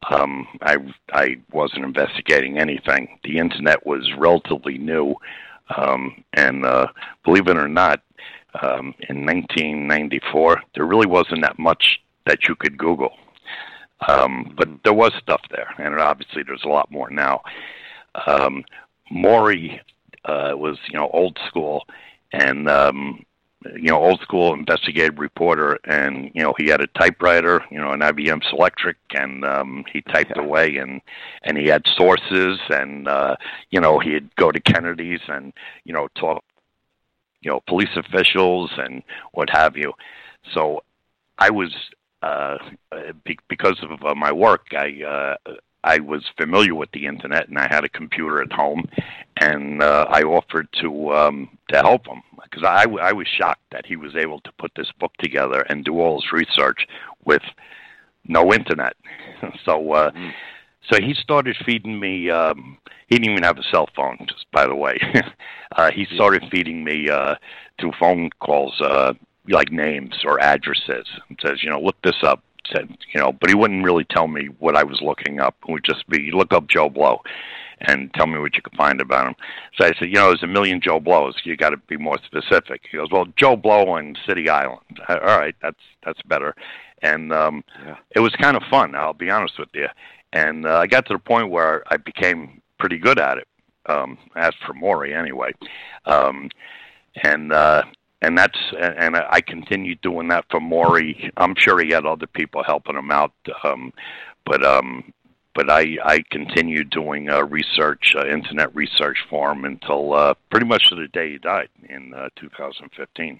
um, I I wasn't investigating anything. The internet was relatively new, um, and uh, believe it or not, um, in nineteen ninety-four there really wasn't that much that you could Google, um, but there was stuff there, and obviously there's a lot more now. Um, Maury uh, was, you know, old school, and um, you know, old school investigative reporter, and you know, he had a typewriter, you know, an I B M Selectric, and um, he typed yeah. away, and and he had sources, and uh, you know, he'd go to Kennedy's and you know talk, you know, police officials and what have you. So I was uh, be- because of uh, my work, I. Uh, I was familiar with the internet, and I had a computer at home, and uh, I offered to um, to help him because I, I was shocked that he was able to put this book together and do all his research with no internet. so, uh, mm. so he started feeding me. Um, he didn't even have a cell phone, just by the way. uh, he started feeding me uh, through phone calls, uh, like names or addresses, and says, you know, look this up. Said, you know, but he wouldn't really tell me what I was looking up. It would just be, look up Joe Blow and tell me what you could find about him. So I said, you know, there's a million Joe Blows. You got to be more specific. He goes, well, Joe Blow on City Island. All right, that's that's better. And um, yeah. it was kind of fun, I'll be honest with you. And uh, I got to the point where I became pretty good at it, um, as for Maury anyway. Um, and uh And that's and I continued doing that for Maury. I'm sure he had other people helping him out, um, but um, but I I continued doing uh, research, uh, internet research for him until uh, pretty much to the day he died in uh, two thousand fifteen.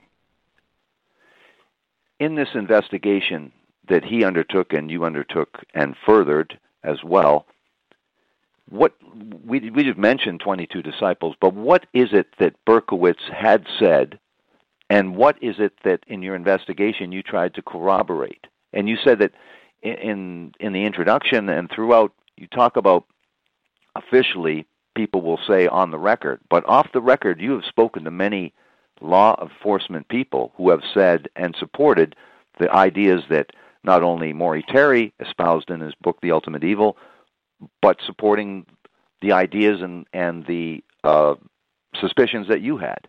In this investigation that he undertook and you undertook and furthered as well, what we we just mentioned twenty-two disciples, but what is it that Berkowitz had said? And what is it that in your investigation you tried to corroborate? And you said that in in the introduction and throughout, you talk about officially people will say on the record, but off the record you have spoken to many law enforcement people who have said and supported the ideas that not only Maury Terry espoused in his book The Ultimate Evil, but supporting the ideas and, and the uh, suspicions that you had.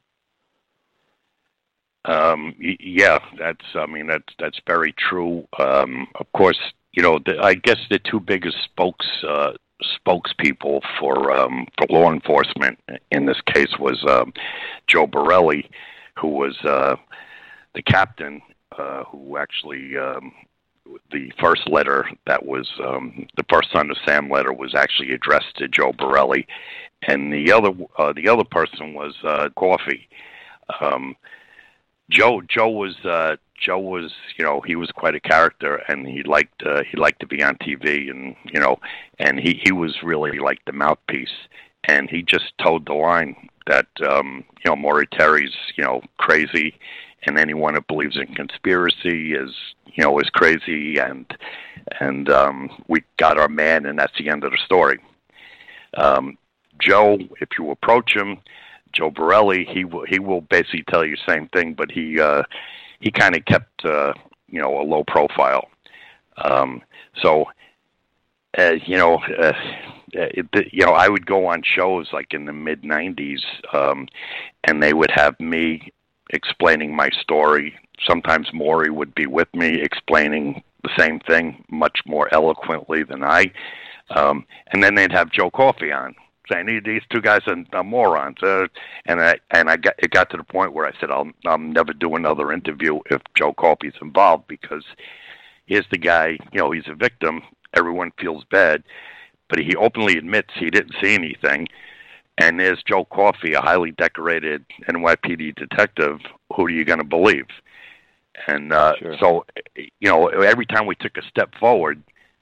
Um, yeah, that's, I mean, that's, that's very true. Um, of course, you know, the, I guess the two biggest spokes, uh, spokespeople for, um, for law enforcement in this case was, um, Joe Borelli, who was, uh, the captain, uh, who actually, um, the first letter that was, um, the first Son of Sam letter was actually addressed to Joe Borelli. And the other, uh, the other person was, uh, Coffey. Um, Joe, Joe was, uh, Joe was, you know, he was quite a character, and he liked, uh, he liked to be on T V, and you know, and he, he was really like the mouthpiece, and he just towed the line that, um, you know, Maury Terry's, you know, crazy, and anyone that believes in conspiracy is, you know, is crazy, and and um, we got our man, and that's the end of the story. Um, Joe, if you approach him, Joe Borelli, he will he will basically tell you the same thing, but he uh, he kind of kept uh, you know a low profile. Um, so uh, you know uh, it, you know I would go on shows like in the mid nineties, um, and they would have me explaining my story. Sometimes Maury would be with me explaining the same thing much more eloquently than I, um, and then they'd have Joe Coffey on, saying these two guys are, are morons, uh, and I and I got it got to the point where I said I'll I'll never do another interview if Joe Coffey's involved, because here's the guy, you know, he's a victim. Everyone feels bad, but he openly admits he didn't see anything. And there's Joe Coffey, a highly decorated N Y P D detective. Who are you going to believe? And uh, sure. so, you know, every time we took a step forward,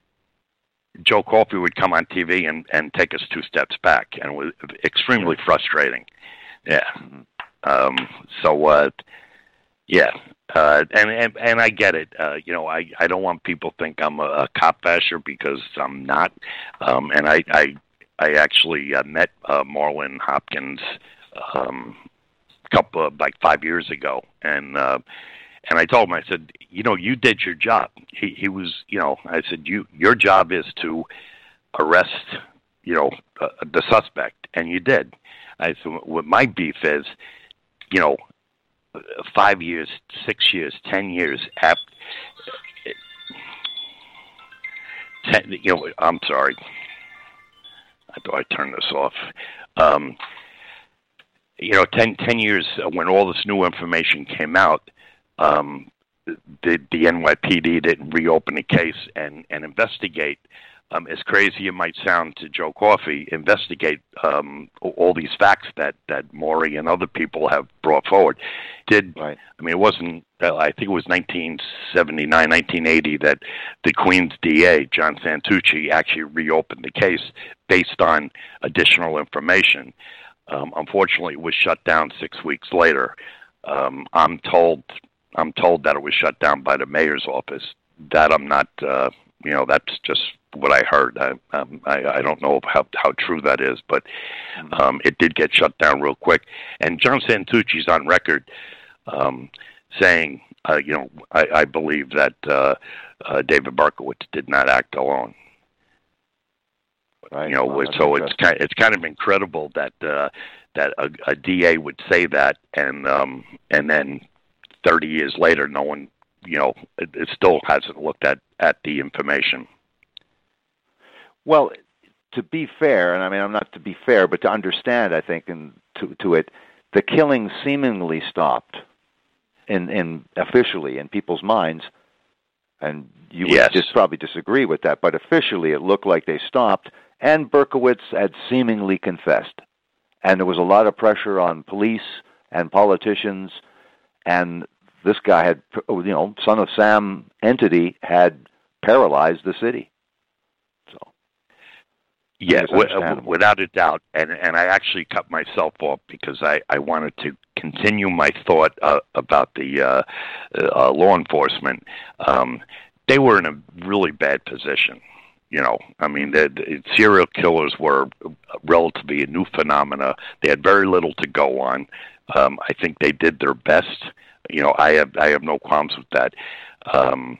Joe Coffey would come on T V and, and take us two steps back, and it was extremely frustrating. Yeah. Um, so, uh, yeah. Uh, and, and and I get it. Uh, you know, I, I don't want people to think I'm a, a cop basher, because I'm not. Um, and I I, I actually uh, met uh, Marlon Hopkins um, a couple of, like five years ago, and uh, And I told him, I said, you know, you did your job. He he was, you know, I said, you your job is to arrest, you know, uh, the suspect, and you did. I said, what my beef is, you know, five years, six years, ten years after. Ten, you know, I'm sorry. How do I turn this off? Um, you know, ten, ten years when all this new information came out, um, the, the N Y P D didn't reopen the case and, and investigate. Um, as crazy it might sound to Joe Coffey, investigate um, all these facts that, that Maury and other people have brought forward. Did right. I mean, it wasn't, I think it was nineteen seventy-nine, nineteen eighty that the Queens D A, John Santucci, actually reopened the case based on additional information. Um, unfortunately, it was shut down six weeks later. Um, I'm told I'm told that it was shut down by the mayor's office. That I'm not, uh, you know, that's just what I heard. I, um, I I don't know how how true that is, but um, it did get shut down real quick. And John Santucci's on record um, saying, uh, you know, I, I believe that uh, uh, David Berkowitz did not act alone. Right. You know, well, so it's kind it's kind of incredible that uh, that a, a D A would say that, and um, and then thirty years later, no one, you know, it, it still hasn't looked at, at the information. Well, to be fair, and I mean, I'm not to be fair, but to understand, I think, and to to it, the killing seemingly stopped, in in officially in people's minds, and you would yes. just probably disagree with that, but officially it looked like they stopped, and Berkowitz had seemingly confessed, and there was a lot of pressure on police and politicians, and this guy had, you know, Son of Sam entity had paralyzed the city. Yeah, w- without a doubt, and and I actually cut myself off because I, I wanted to continue my thought uh, about the uh, uh, law enforcement. Um, they were in a really bad position. You know, I mean, the, the serial killers were relatively a new phenomena. They had very little to go on. Um, I think they did their best. You know, I have I have no qualms with that. Um,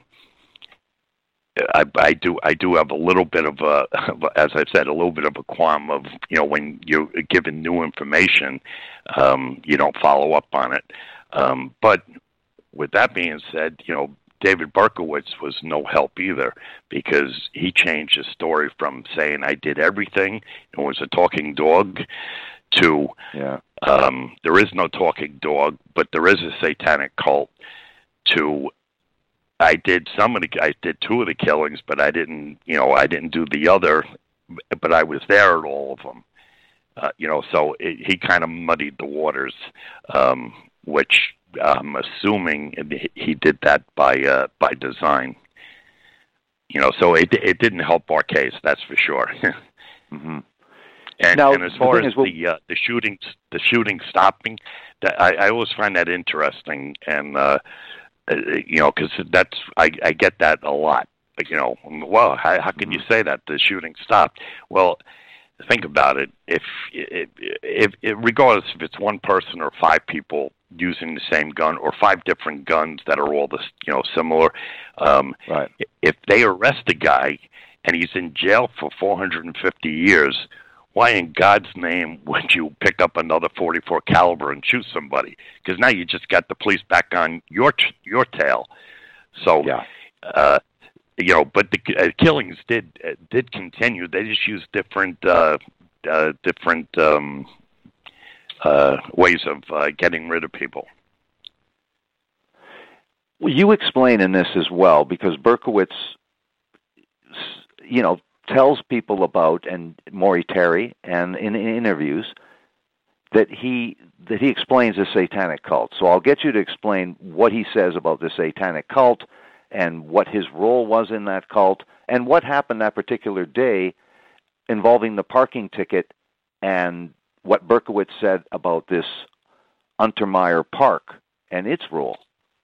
I, I do. I do have a little bit of a, as I said, a little bit of a qualm of, you know, when you're given new information, um, you don't follow up on it. Um, but with that being said, you know, David Berkowitz was no help either, because he changed his story from saying I did everything and was a talking dog to yeah. um, there is no talking dog, but there is a satanic cult, to I did some of the, I did two of the killings, but I didn't, you know, I didn't do the other, but I was there at all of them. Uh, you know, so it, he kind of muddied the waters, um, which I'm assuming he did that by uh, by design. You know, so it it didn't help our case, that's for sure. mm-hmm. And, now, and as far as is, well, the uh, the shooting the shooting stopping, that I, I always find that interesting, and uh, you know, because that's I, I get that a lot. Like, you know, well, how, how can you say that the shooting stopped? Well, think about it. If, if, if, if regardless if it's one person or five people using the same gun, or five different guns that are all this, you know, similar, um, right. if they arrest a guy and he's in jail for four hundred fifty years, why in God's name would you pick up another forty-four caliber and shoot somebody? Because now you just got the police back on your your tail. So, yeah. uh, you know, but the uh, killings did uh, did continue. They just used different uh, uh, different um, uh, ways of uh, getting rid of people. Well, you explain in this as well, because Berkowitz, you know, tells people about, and Maury Terry, and in, in interviews, that he that he explains the satanic cult. So I'll get you to explain what he says about the satanic cult, and what his role was in that cult, and what happened that particular day involving the parking ticket, and what Berkowitz said about this Untermeyer Park and its role.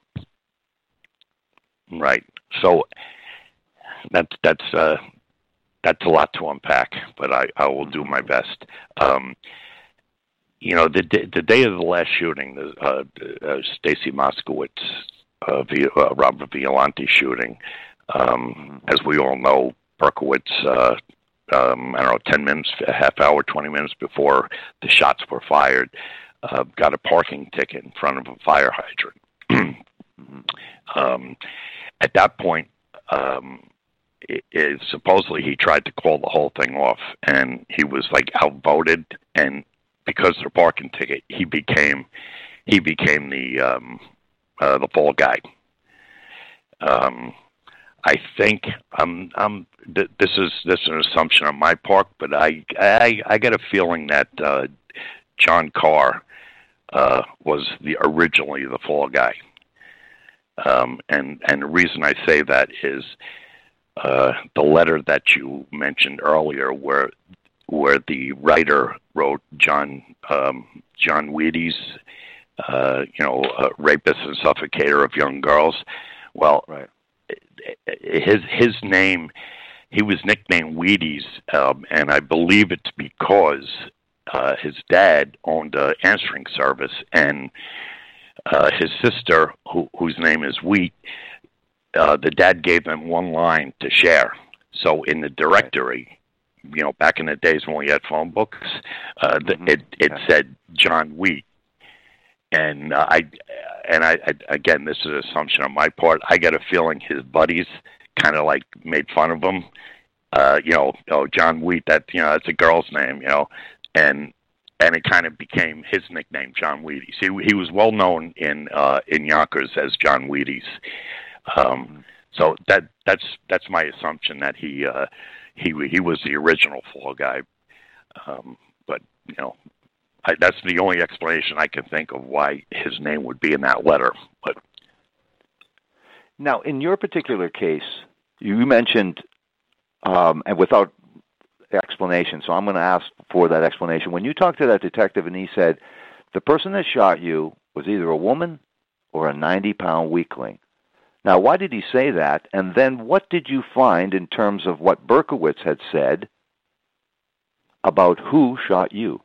Right. So that's that's uh, that's a lot to unpack, but I, I will do my best. Um, you know, the the day of the last shooting, uh, uh, Stacy Moskowitz uh, v- uh, Robert Violante shooting. Um, as we all know, Berkowitz, uh, um, I don't know, ten minutes, a half hour, twenty minutes before the shots were fired, uh, got a parking ticket in front of a fire hydrant. um, at that point, um, it, it, supposedly he tried to call the whole thing off, and he was like outvoted, and because of the parking ticket, he became he became the um, uh, the fall guy. Um, I think um, um, th- this is this is an assumption on my part, but I I, I get a feeling that uh, John Carr uh, was the originally the fall guy, um, and and the reason I say that is uh, the letter that you mentioned earlier, where where the writer wrote John um, John Wheaties, uh, you know, uh, rapist and suffocator of young girls. Well, right. his his name, he was nicknamed Wheaties, um, and I believe it's because uh, his dad owned an answering service, and uh, his sister, who, whose name is Wheat, uh, the dad gave them one line to share. So in the directory, you know, back in the days when we had phone books, uh, the, mm-hmm. it it yeah. said John Wheat. And uh, I, and I, I, again, this is an assumption on my part. I get a feeling his buddies kind of like made fun of him. Uh, you know, oh, John Wheat, that, you know, that's a girl's name, you know, and and it kind of became his nickname, John Wheaties. He he was well known in uh, in Yonkers as John Wheaties. Um, so that that's that's my assumption that he uh, he he was the original fall guy. Um, but you know. I, that's the only explanation I can think of why his name would be in that letter. But now, in your particular case, you mentioned, um, and without explanation, so I'm going to ask for that explanation. When you talked to that detective and he said, the person that shot you was either a woman or a ninety-pound weakling. Now, why did he say that? And then what did you find in terms of what Berkowitz had said about who shot you?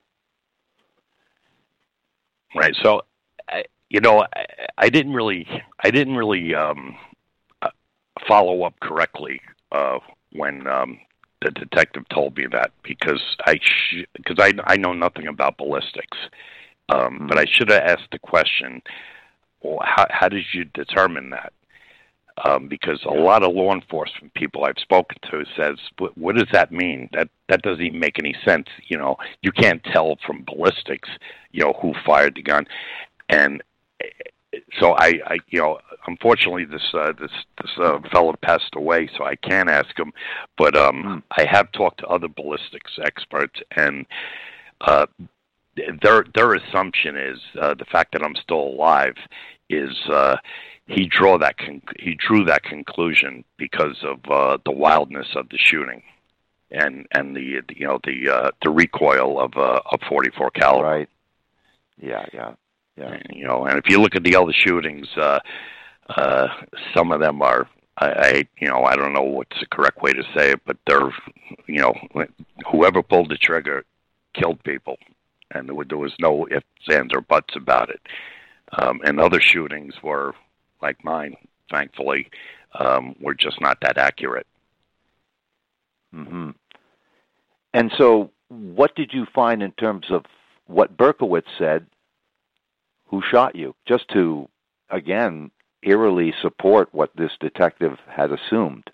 Right. So, I, you know, I, I didn't really, I didn't really um, uh, follow up correctly uh, when um, the detective told me that because I, because sh- I, I know nothing about ballistics, um, mm-hmm. but I should have asked the question, well, how, how did you determine that? Um, because a lot of law enforcement people I've spoken to says, what, what does that mean? That that doesn't even make any sense. You know, you can't tell from ballistics, you know, who fired the gun. And so I, I you know, unfortunately this uh, this this uh, fellow passed away, so I can't ask him. But um, mm. I have talked to other ballistics experts, and uh, their their assumption is uh, the fact that I'm still alive is. Uh, He draw that con- he drew that conclusion because of uh, the wildness of the shooting, and and the, the you know the uh, the recoil of uh, a forty-four caliber. Right. Yeah, yeah, yeah. And, you know, and if you look at the other shootings, uh, uh, some of them are I, I you know I don't know what's the correct way to say it, but they're you know whoever pulled the trigger killed people, and there, there was no ifs, ands, or buts about it. Um, and other shootings were. Like mine, thankfully, um, were just not that accurate. Mm-hmm. And so what did you find in terms of what Berkowitz said, who shot you? Just to, again, eerily support what this detective had assumed.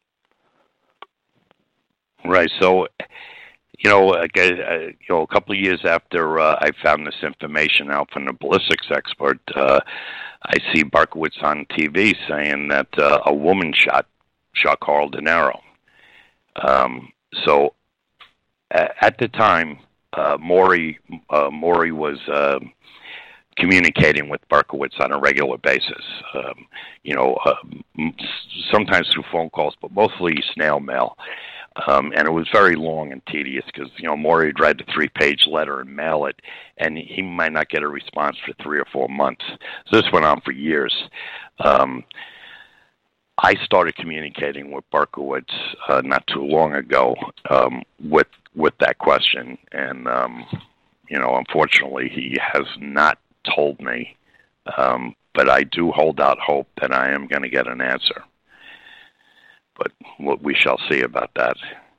Right. So, you know, uh, you know, a couple of years after uh, I found this information out from the ballistics expert, uh, I see Berkowitz on T V saying that uh, a woman shot shot Carl De Niro. Um, so, a- at the time, uh, Maury uh, Maury was uh, communicating with Berkowitz on a regular basis. Um, you know, uh, sometimes through phone calls, but mostly snail mail. Um, and it was very long and tedious because, you know, Maury would write a three-page letter and mail it, and he might not get a response for three or four months. So this went on for years. Um, I started communicating with Berkowitz uh, not too long ago um, with with that question, and, um, you know, unfortunately he has not told me, um, but I do hold out hope that I am going to get an answer. But what we shall see about that.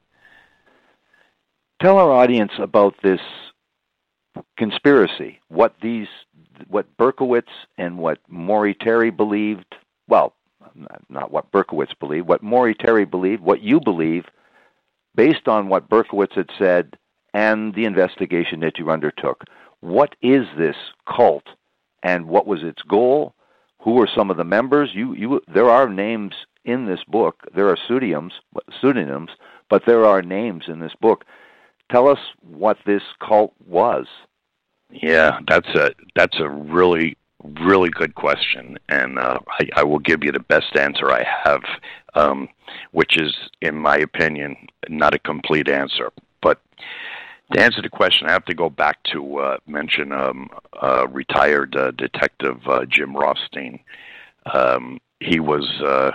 Tell our audience about this conspiracy. What these, what Berkowitz and what Maury Terry believed. Well, not what Berkowitz believed. What Maury Terry believed. What you believe, based on what Berkowitz had said and the investigation that you undertook. What is this cult, and what was its goal? Who were some of the members? You, you. There are names in this book. There are pseudonyms, pseudonyms, but there are names in this book. Tell us what this cult was. Yeah, that's a that's a really really good question, and uh, I, I will give you the best answer I have, um, which is, in my opinion, not a complete answer. But to answer the question, I have to go back to uh, mention um, uh, retired uh, detective uh, Jim Rothstein. Um, he was uh,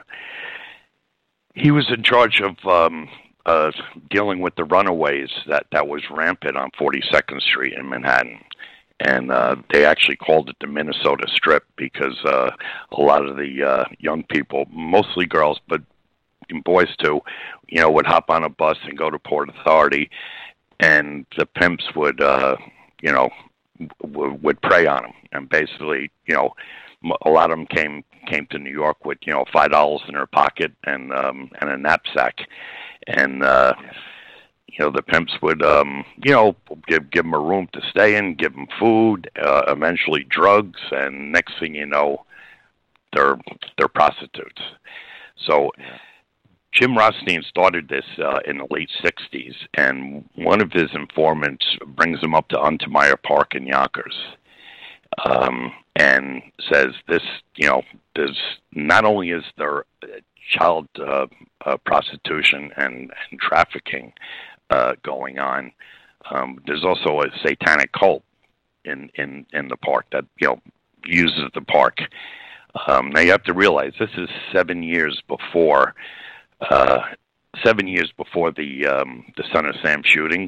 he was in charge of um, uh, dealing with the runaways that, that was rampant on forty-second Street in Manhattan. And uh, they actually called it the Minnesota Strip because uh, a lot of the uh, young people, mostly girls, but boys too, you know, would hop on a bus and go to Port Authority, and the pimps would, uh, you know, w- would prey on them. And basically, you know, a lot of them came came to New York with, you know, five dollars in their pocket and um, and a knapsack, and uh, you know, the pimps would, um, you know, give give them a room to stay in, give them food, uh, eventually drugs, and next thing you know, they're they're prostitutes. So Jim Rothstein started this uh, in the late sixties, and one of his informants brings him up to Untermeyer Park in Yonkers, um, and says this, you know, there's not only is there child uh, uh, prostitution and, and trafficking uh, going on, um, there's also a satanic cult in, in, in the park that, you know, uses the park. Um, now you have to realize this is seven years before, uh, seven years before the um, the Son of Sam shootings.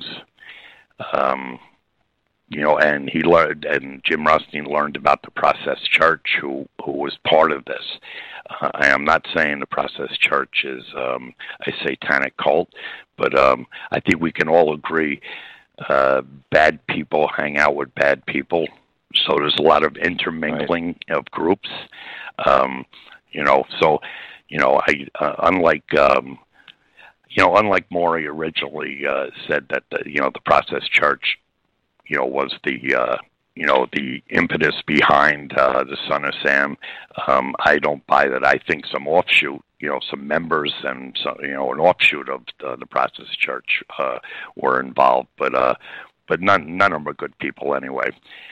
Um, you know, and he learned, and Jim Rothstein learned about the Process Church, who who was part of this. Uh, I am not saying the Process Church is um, a satanic cult, but um, I think we can all agree uh, bad people hang out with bad people. So there's a lot of intermingling right. of groups, um, you know. So, you know, I uh, unlike um, you know, unlike Maury originally uh, said that the, you know, the Process Church, you know, was the uh, you know, the impetus behind uh, the Son of Sam. Um, I don't buy that. I think some offshoot, you know, some members and some, you know, an offshoot of the, the Process Church uh, were involved, but uh, but none none of them are good people anyway.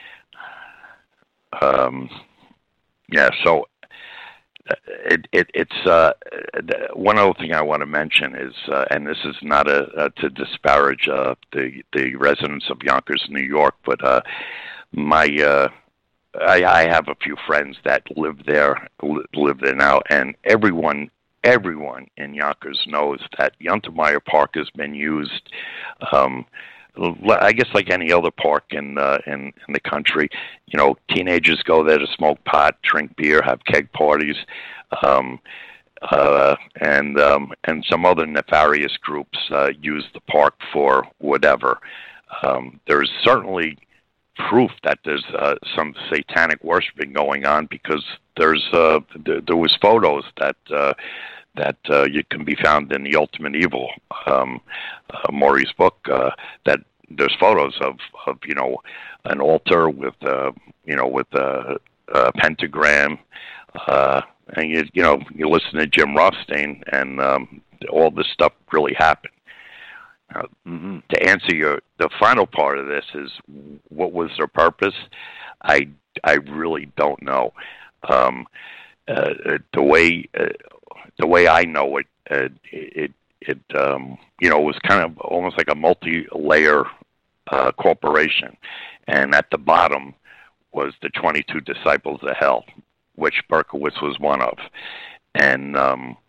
Um, yeah, so it, it, it's uh, one other thing I want to mention is, uh, and this is not a, a to disparage uh, the the residents of Yonkers, New York, but uh, my uh, I, I have a few friends that live there, live there now, and everyone everyone in Yonkers knows that Untermeyer Park has been used. Um, I guess like any other park in, uh, in in the country, you know, teenagers go there to smoke pot, drink beer, have keg parties, um, uh, and um, and some other nefarious groups uh, use the park for whatever. Um, there's certainly proof that there's uh, some satanic worshiping going on because there's uh, there, there was photos that. Uh, that uh, you can be found in The Ultimate Evil, um, uh, Maury's book, uh, that there's photos of, of, you know, an altar with, uh, you know, with a, a pentagram, uh, and, you, you know, you listen to Jim Rothstein, and um, all this stuff really happened. Uh, mm-hmm. To answer your, the final part of this is, what was their purpose? I, I really don't know. Um, uh, the way... Uh, The way I know it, uh, it, it, um, you know, was kind of almost like a multi-layer uh, corporation, and at the bottom was the twenty-two Disciples of Hell, which Berkowitz was one of, and um,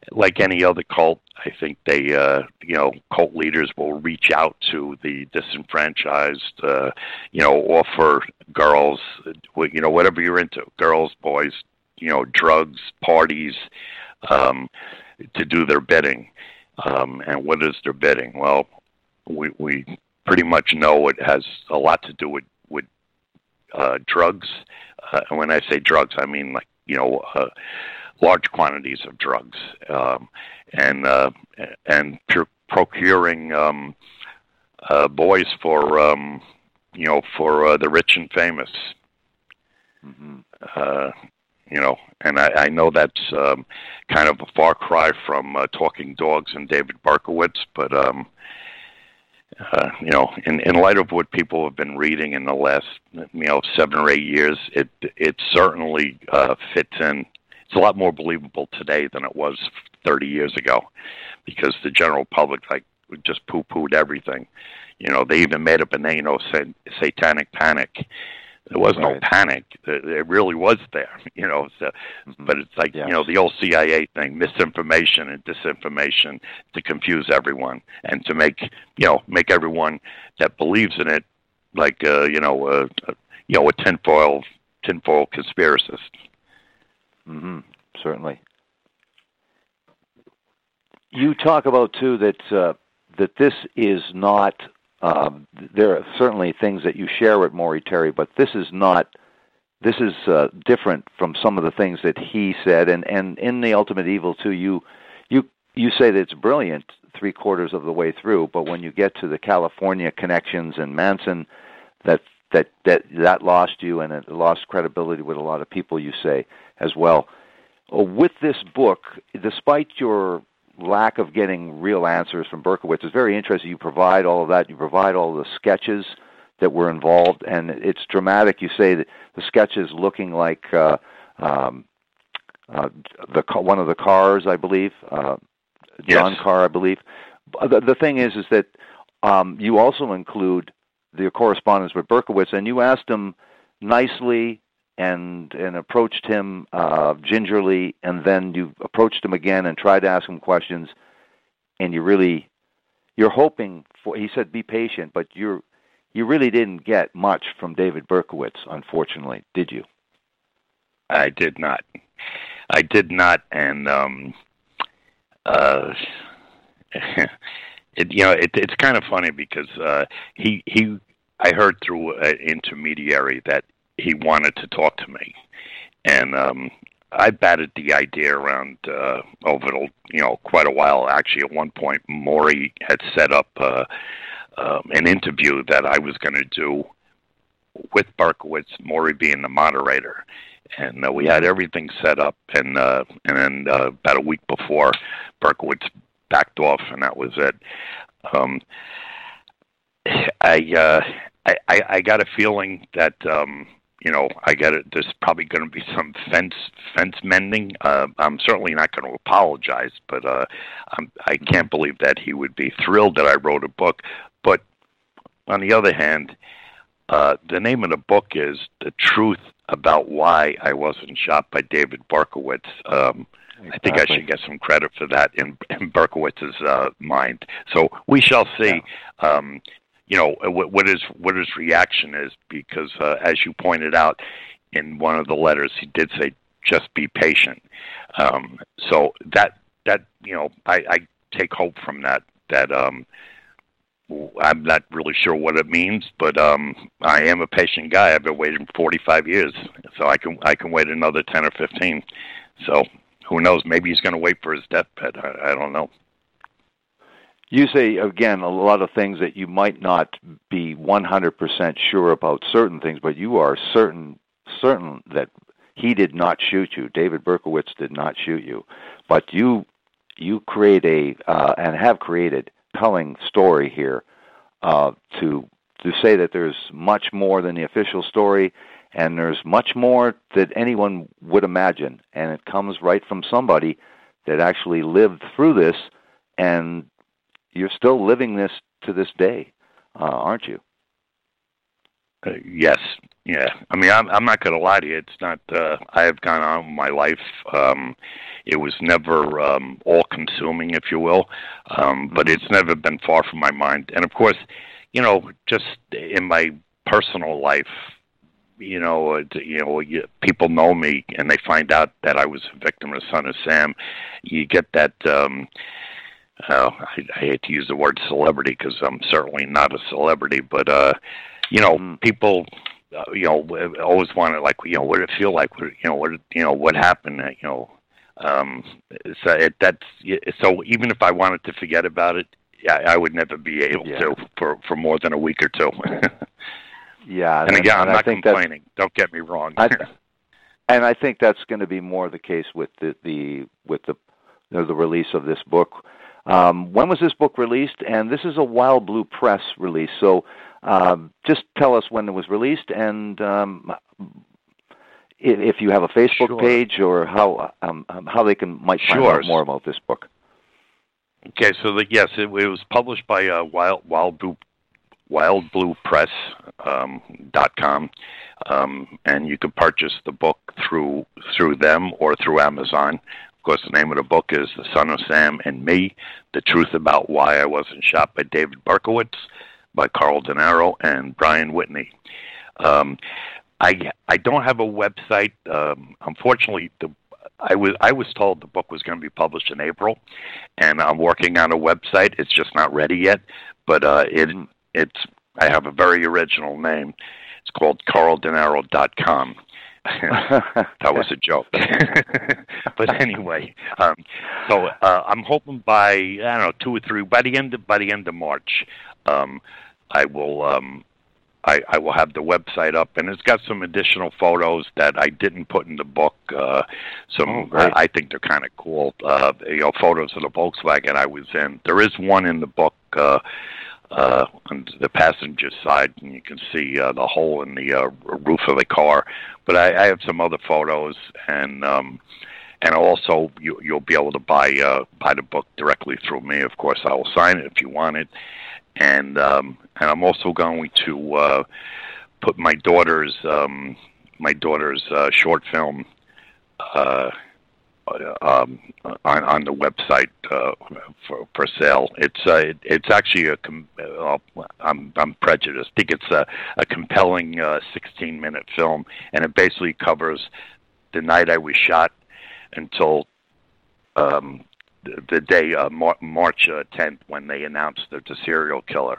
like any other cult, I think they, uh, you know, cult leaders will reach out to the disenfranchised, uh, you know, offer girls, you know, whatever you're into, girls, boys, you know, drugs, parties, um, to do their bidding. Um, and what is their bidding? Well, we we pretty much know it has a lot to do with with uh, drugs. Uh, and when I say drugs, I mean like you know uh, large quantities of drugs, um, and uh, and pr- procuring um, uh, boys for um, you know for uh, the rich and famous. Mm-hmm. Uh, You know, and I, I know that's um, kind of a far cry from uh, Talking Dogs and David Berkowitz, but um, uh, you know, in, in light of what people have been reading in the last you know seven or eight years, it it certainly uh, fits in. It's a lot more believable today than it was thirty years ago, because the general public like just poo-pooed everything. You know, they even made up a name, you know, satanic panic. There was no right. panic. It really was there, you know. So, mm-hmm. But it's like, yes. you know, the old C I A thing, misinformation and disinformation to confuse everyone and to make, you know, make everyone that believes in it like, uh, you know, uh, you know, a tinfoil, tinfoil conspiracist. Mm-hmm. Certainly. You talk about, too, that uh, that this is not... Um, there are certainly things that you share with Maury Terry, but this is not, this is uh, different from some of the things that he said. And, and in The Ultimate Evil, too, you, you, you say that it's brilliant three quarters of the way through, but when you get to the California connections and Manson, that, that, that, that lost you and it lost credibility with a lot of people, you say, as well. With this book, despite your lack of getting real answers from Berkowitz, is very interesting. You provide all of that. You provide all the sketches that were involved, and it's dramatic. You say that the sketches looking like uh, um, uh, the one of the cars, I believe, uh, John yes. Carr, I believe. The, the thing is, is that um, you also include the correspondence with Berkowitz, and you asked him nicely and and approached him uh, gingerly, and then you approached him again and tried to ask him questions, and you really, you're hoping for, he said be patient, but you're, you really didn't get much from David Berkowitz, unfortunately, did you? I did not. I did not, and um, uh, it, you know, it, it's kind of funny because uh, he, he, I heard through an intermediary that he wanted to talk to me, and um, I batted the idea around uh, over you know quite a while. Actually, at one point, Maury had set up uh, uh, an interview that I was going to do with Berkowitz, Maury being the moderator, and uh, we had everything set up. And uh, and then uh, about a week before, Berkowitz backed off, and that was it. Um, I, uh, I I I got a feeling that. Um, You know, I get it. There's probably going to be some fence fence mending. Uh, I'm certainly not going to apologize, but uh, I'm, I can't believe that he would be thrilled that I wrote a book. But on the other hand, uh, the name of the book is "The Truth About Why I Wasn't Shot by David Berkowitz." Um, exactly. I think I should get some credit for that in, in Berkowitz's uh, mind. So we shall see. Yeah. Um, You know what, what his what his reaction is, because uh, as you pointed out in one of the letters, he did say, "Just be patient." Um, so that that you know, I, I take hope from that. That um, I'm not really sure what it means, but um, I am a patient guy. I've been waiting forty-five years, so I can I can wait another ten or fifteen. So who knows? Maybe he's going to wait for his deathbed. I, I don't know. You say, again, a lot of things that you might not be one hundred percent sure about certain things, but you are certain certain that he did not shoot you. David Berkowitz did not shoot you. But you you create a, uh, and have created, telling story here uh, to to say that there's much more than the official story, and there's much more that anyone would imagine, and it comes right from somebody that actually lived through this, and you're still living this to this day, uh, aren't you? Uh, yes, yeah. I mean, I'm, I'm not going to lie to you. It's not. Uh, I have gone on with my life. Um, it was never um, all-consuming, if you will, um, but it's never been far from my mind. And of course, you know, just in my personal life, you know, uh, you know, you, people know me, and they find out that I was a victim of Son of Sam. You get that. Um, uh, I, I hate to use the word celebrity because I'm certainly not a celebrity, but uh, you know, people. Uh, you know, always wanted like, you know, what did it feel like? What, you know, what, you know, what happened? Uh, you know, um, so it, that's so. Even if I wanted to forget about it, I, I would never be able yeah. to for, for more than a week or two. yeah, and again, and I'm I not think complaining. Don't get me wrong. I, and I think that's going to be more the case with the, the with the you know, the release of this book. Um, when was this book released? And this is a Wild Blue Press release, so. Um, just tell us when it was released, and um, if, if you have a Facebook sure. page, or how um, how they can might find sure. out more about this book. Okay, so the, yes, it, it was published by uh, Wild Wild Blue Wild Blue Press um, dot com, um, and you can purchase the book through through them or through Amazon. Of course, the name of the book is The Son of Sam and Me: The Truth About Why I Wasn't Shot by David Berkowitz, by Carl Denaro and Brian Whitney. Um, I I don't have a website. Um, unfortunately, the, I was I was told the book was going to be published in April, and I'm working on a website. It's just not ready yet, but uh, it it's I have a very original name. It's called carl denaro dot com. That was a joke. But anyway, um, so uh, I'm hoping by I don't know two or three by the end of, by the end of March. Um, I will um, I, I will have the website up, and it's got some additional photos that I didn't put in the book. Uh, some oh, I, I think they're kind of cool. Uh, you know, photos of the Volkswagen I was in. There is one in the book uh, uh, on the passenger side, and you can see uh, the hole in the uh, roof of the car. But I, I have some other photos, and um, and also you, you'll be able to buy uh, buy the book directly through me. Of course, I will sign it if you want it. And um, and I'm also going to uh, put my daughter's um, my daughter's uh, short film uh, um, on on the website uh, for for sale. It's uh, it, it's actually a com- uh, I'm I'm prejudiced. I think it's a a compelling uh, sixteen minute film, and it basically covers the night I was shot until. Um, the day uh, Mar- March uh, tenth when they announced the, the serial killer.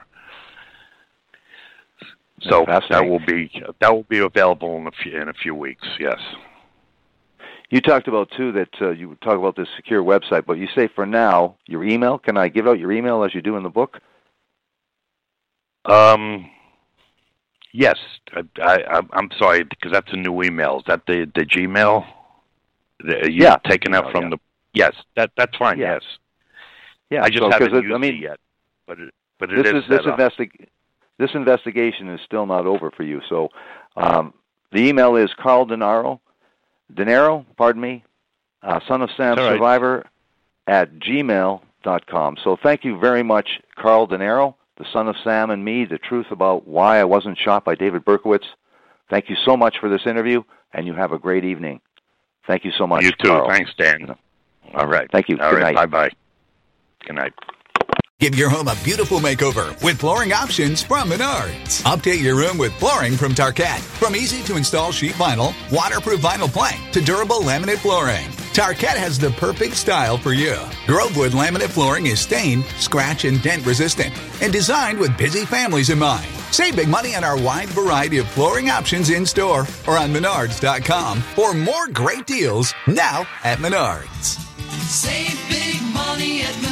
So that will be that will be available in a few, in a few weeks. Yes. You talked about too that uh, you talk about this secure website, but you say for now your email. Can I give out your email as you do in the book? Um. Yes, I, I, I'm sorry because that's a new email. Is that the the Gmail? The, you yeah. Taken that from yeah. the. Yes, that that's fine. Yeah. Yes. Yeah, I just so, haven't it, used I mean, it yet, but it, but it this is, is this set up. investi- This investigation is still not over for you. So, um, the email is Carl Denaro, Denaro, pardon me, uh, Son of Sam right. Survivor at gmail dot com. So, thank you very much, Carl Denaro, The Son of Sam and Me: The Truth About Why I Wasn't Shot by David Berkowitz. Thank you so much for this interview, and you have a great evening. Thank you so much. You too. Carl. Thanks, Dan. All right. Thank you. All Good right. night. Bye-bye. Good night. Give your home a beautiful makeover with flooring options from Menards. Update your room with flooring from Tarkett. From easy-to-install sheet vinyl, waterproof vinyl plank, to durable laminate flooring, Tarkett has the perfect style for you. Grovewood laminate flooring is stain, scratch, and dent resistant and designed with busy families in mind. Save big money on our wide variety of flooring options in-store or on menards dot com for more great deals now at Menards. Save big money at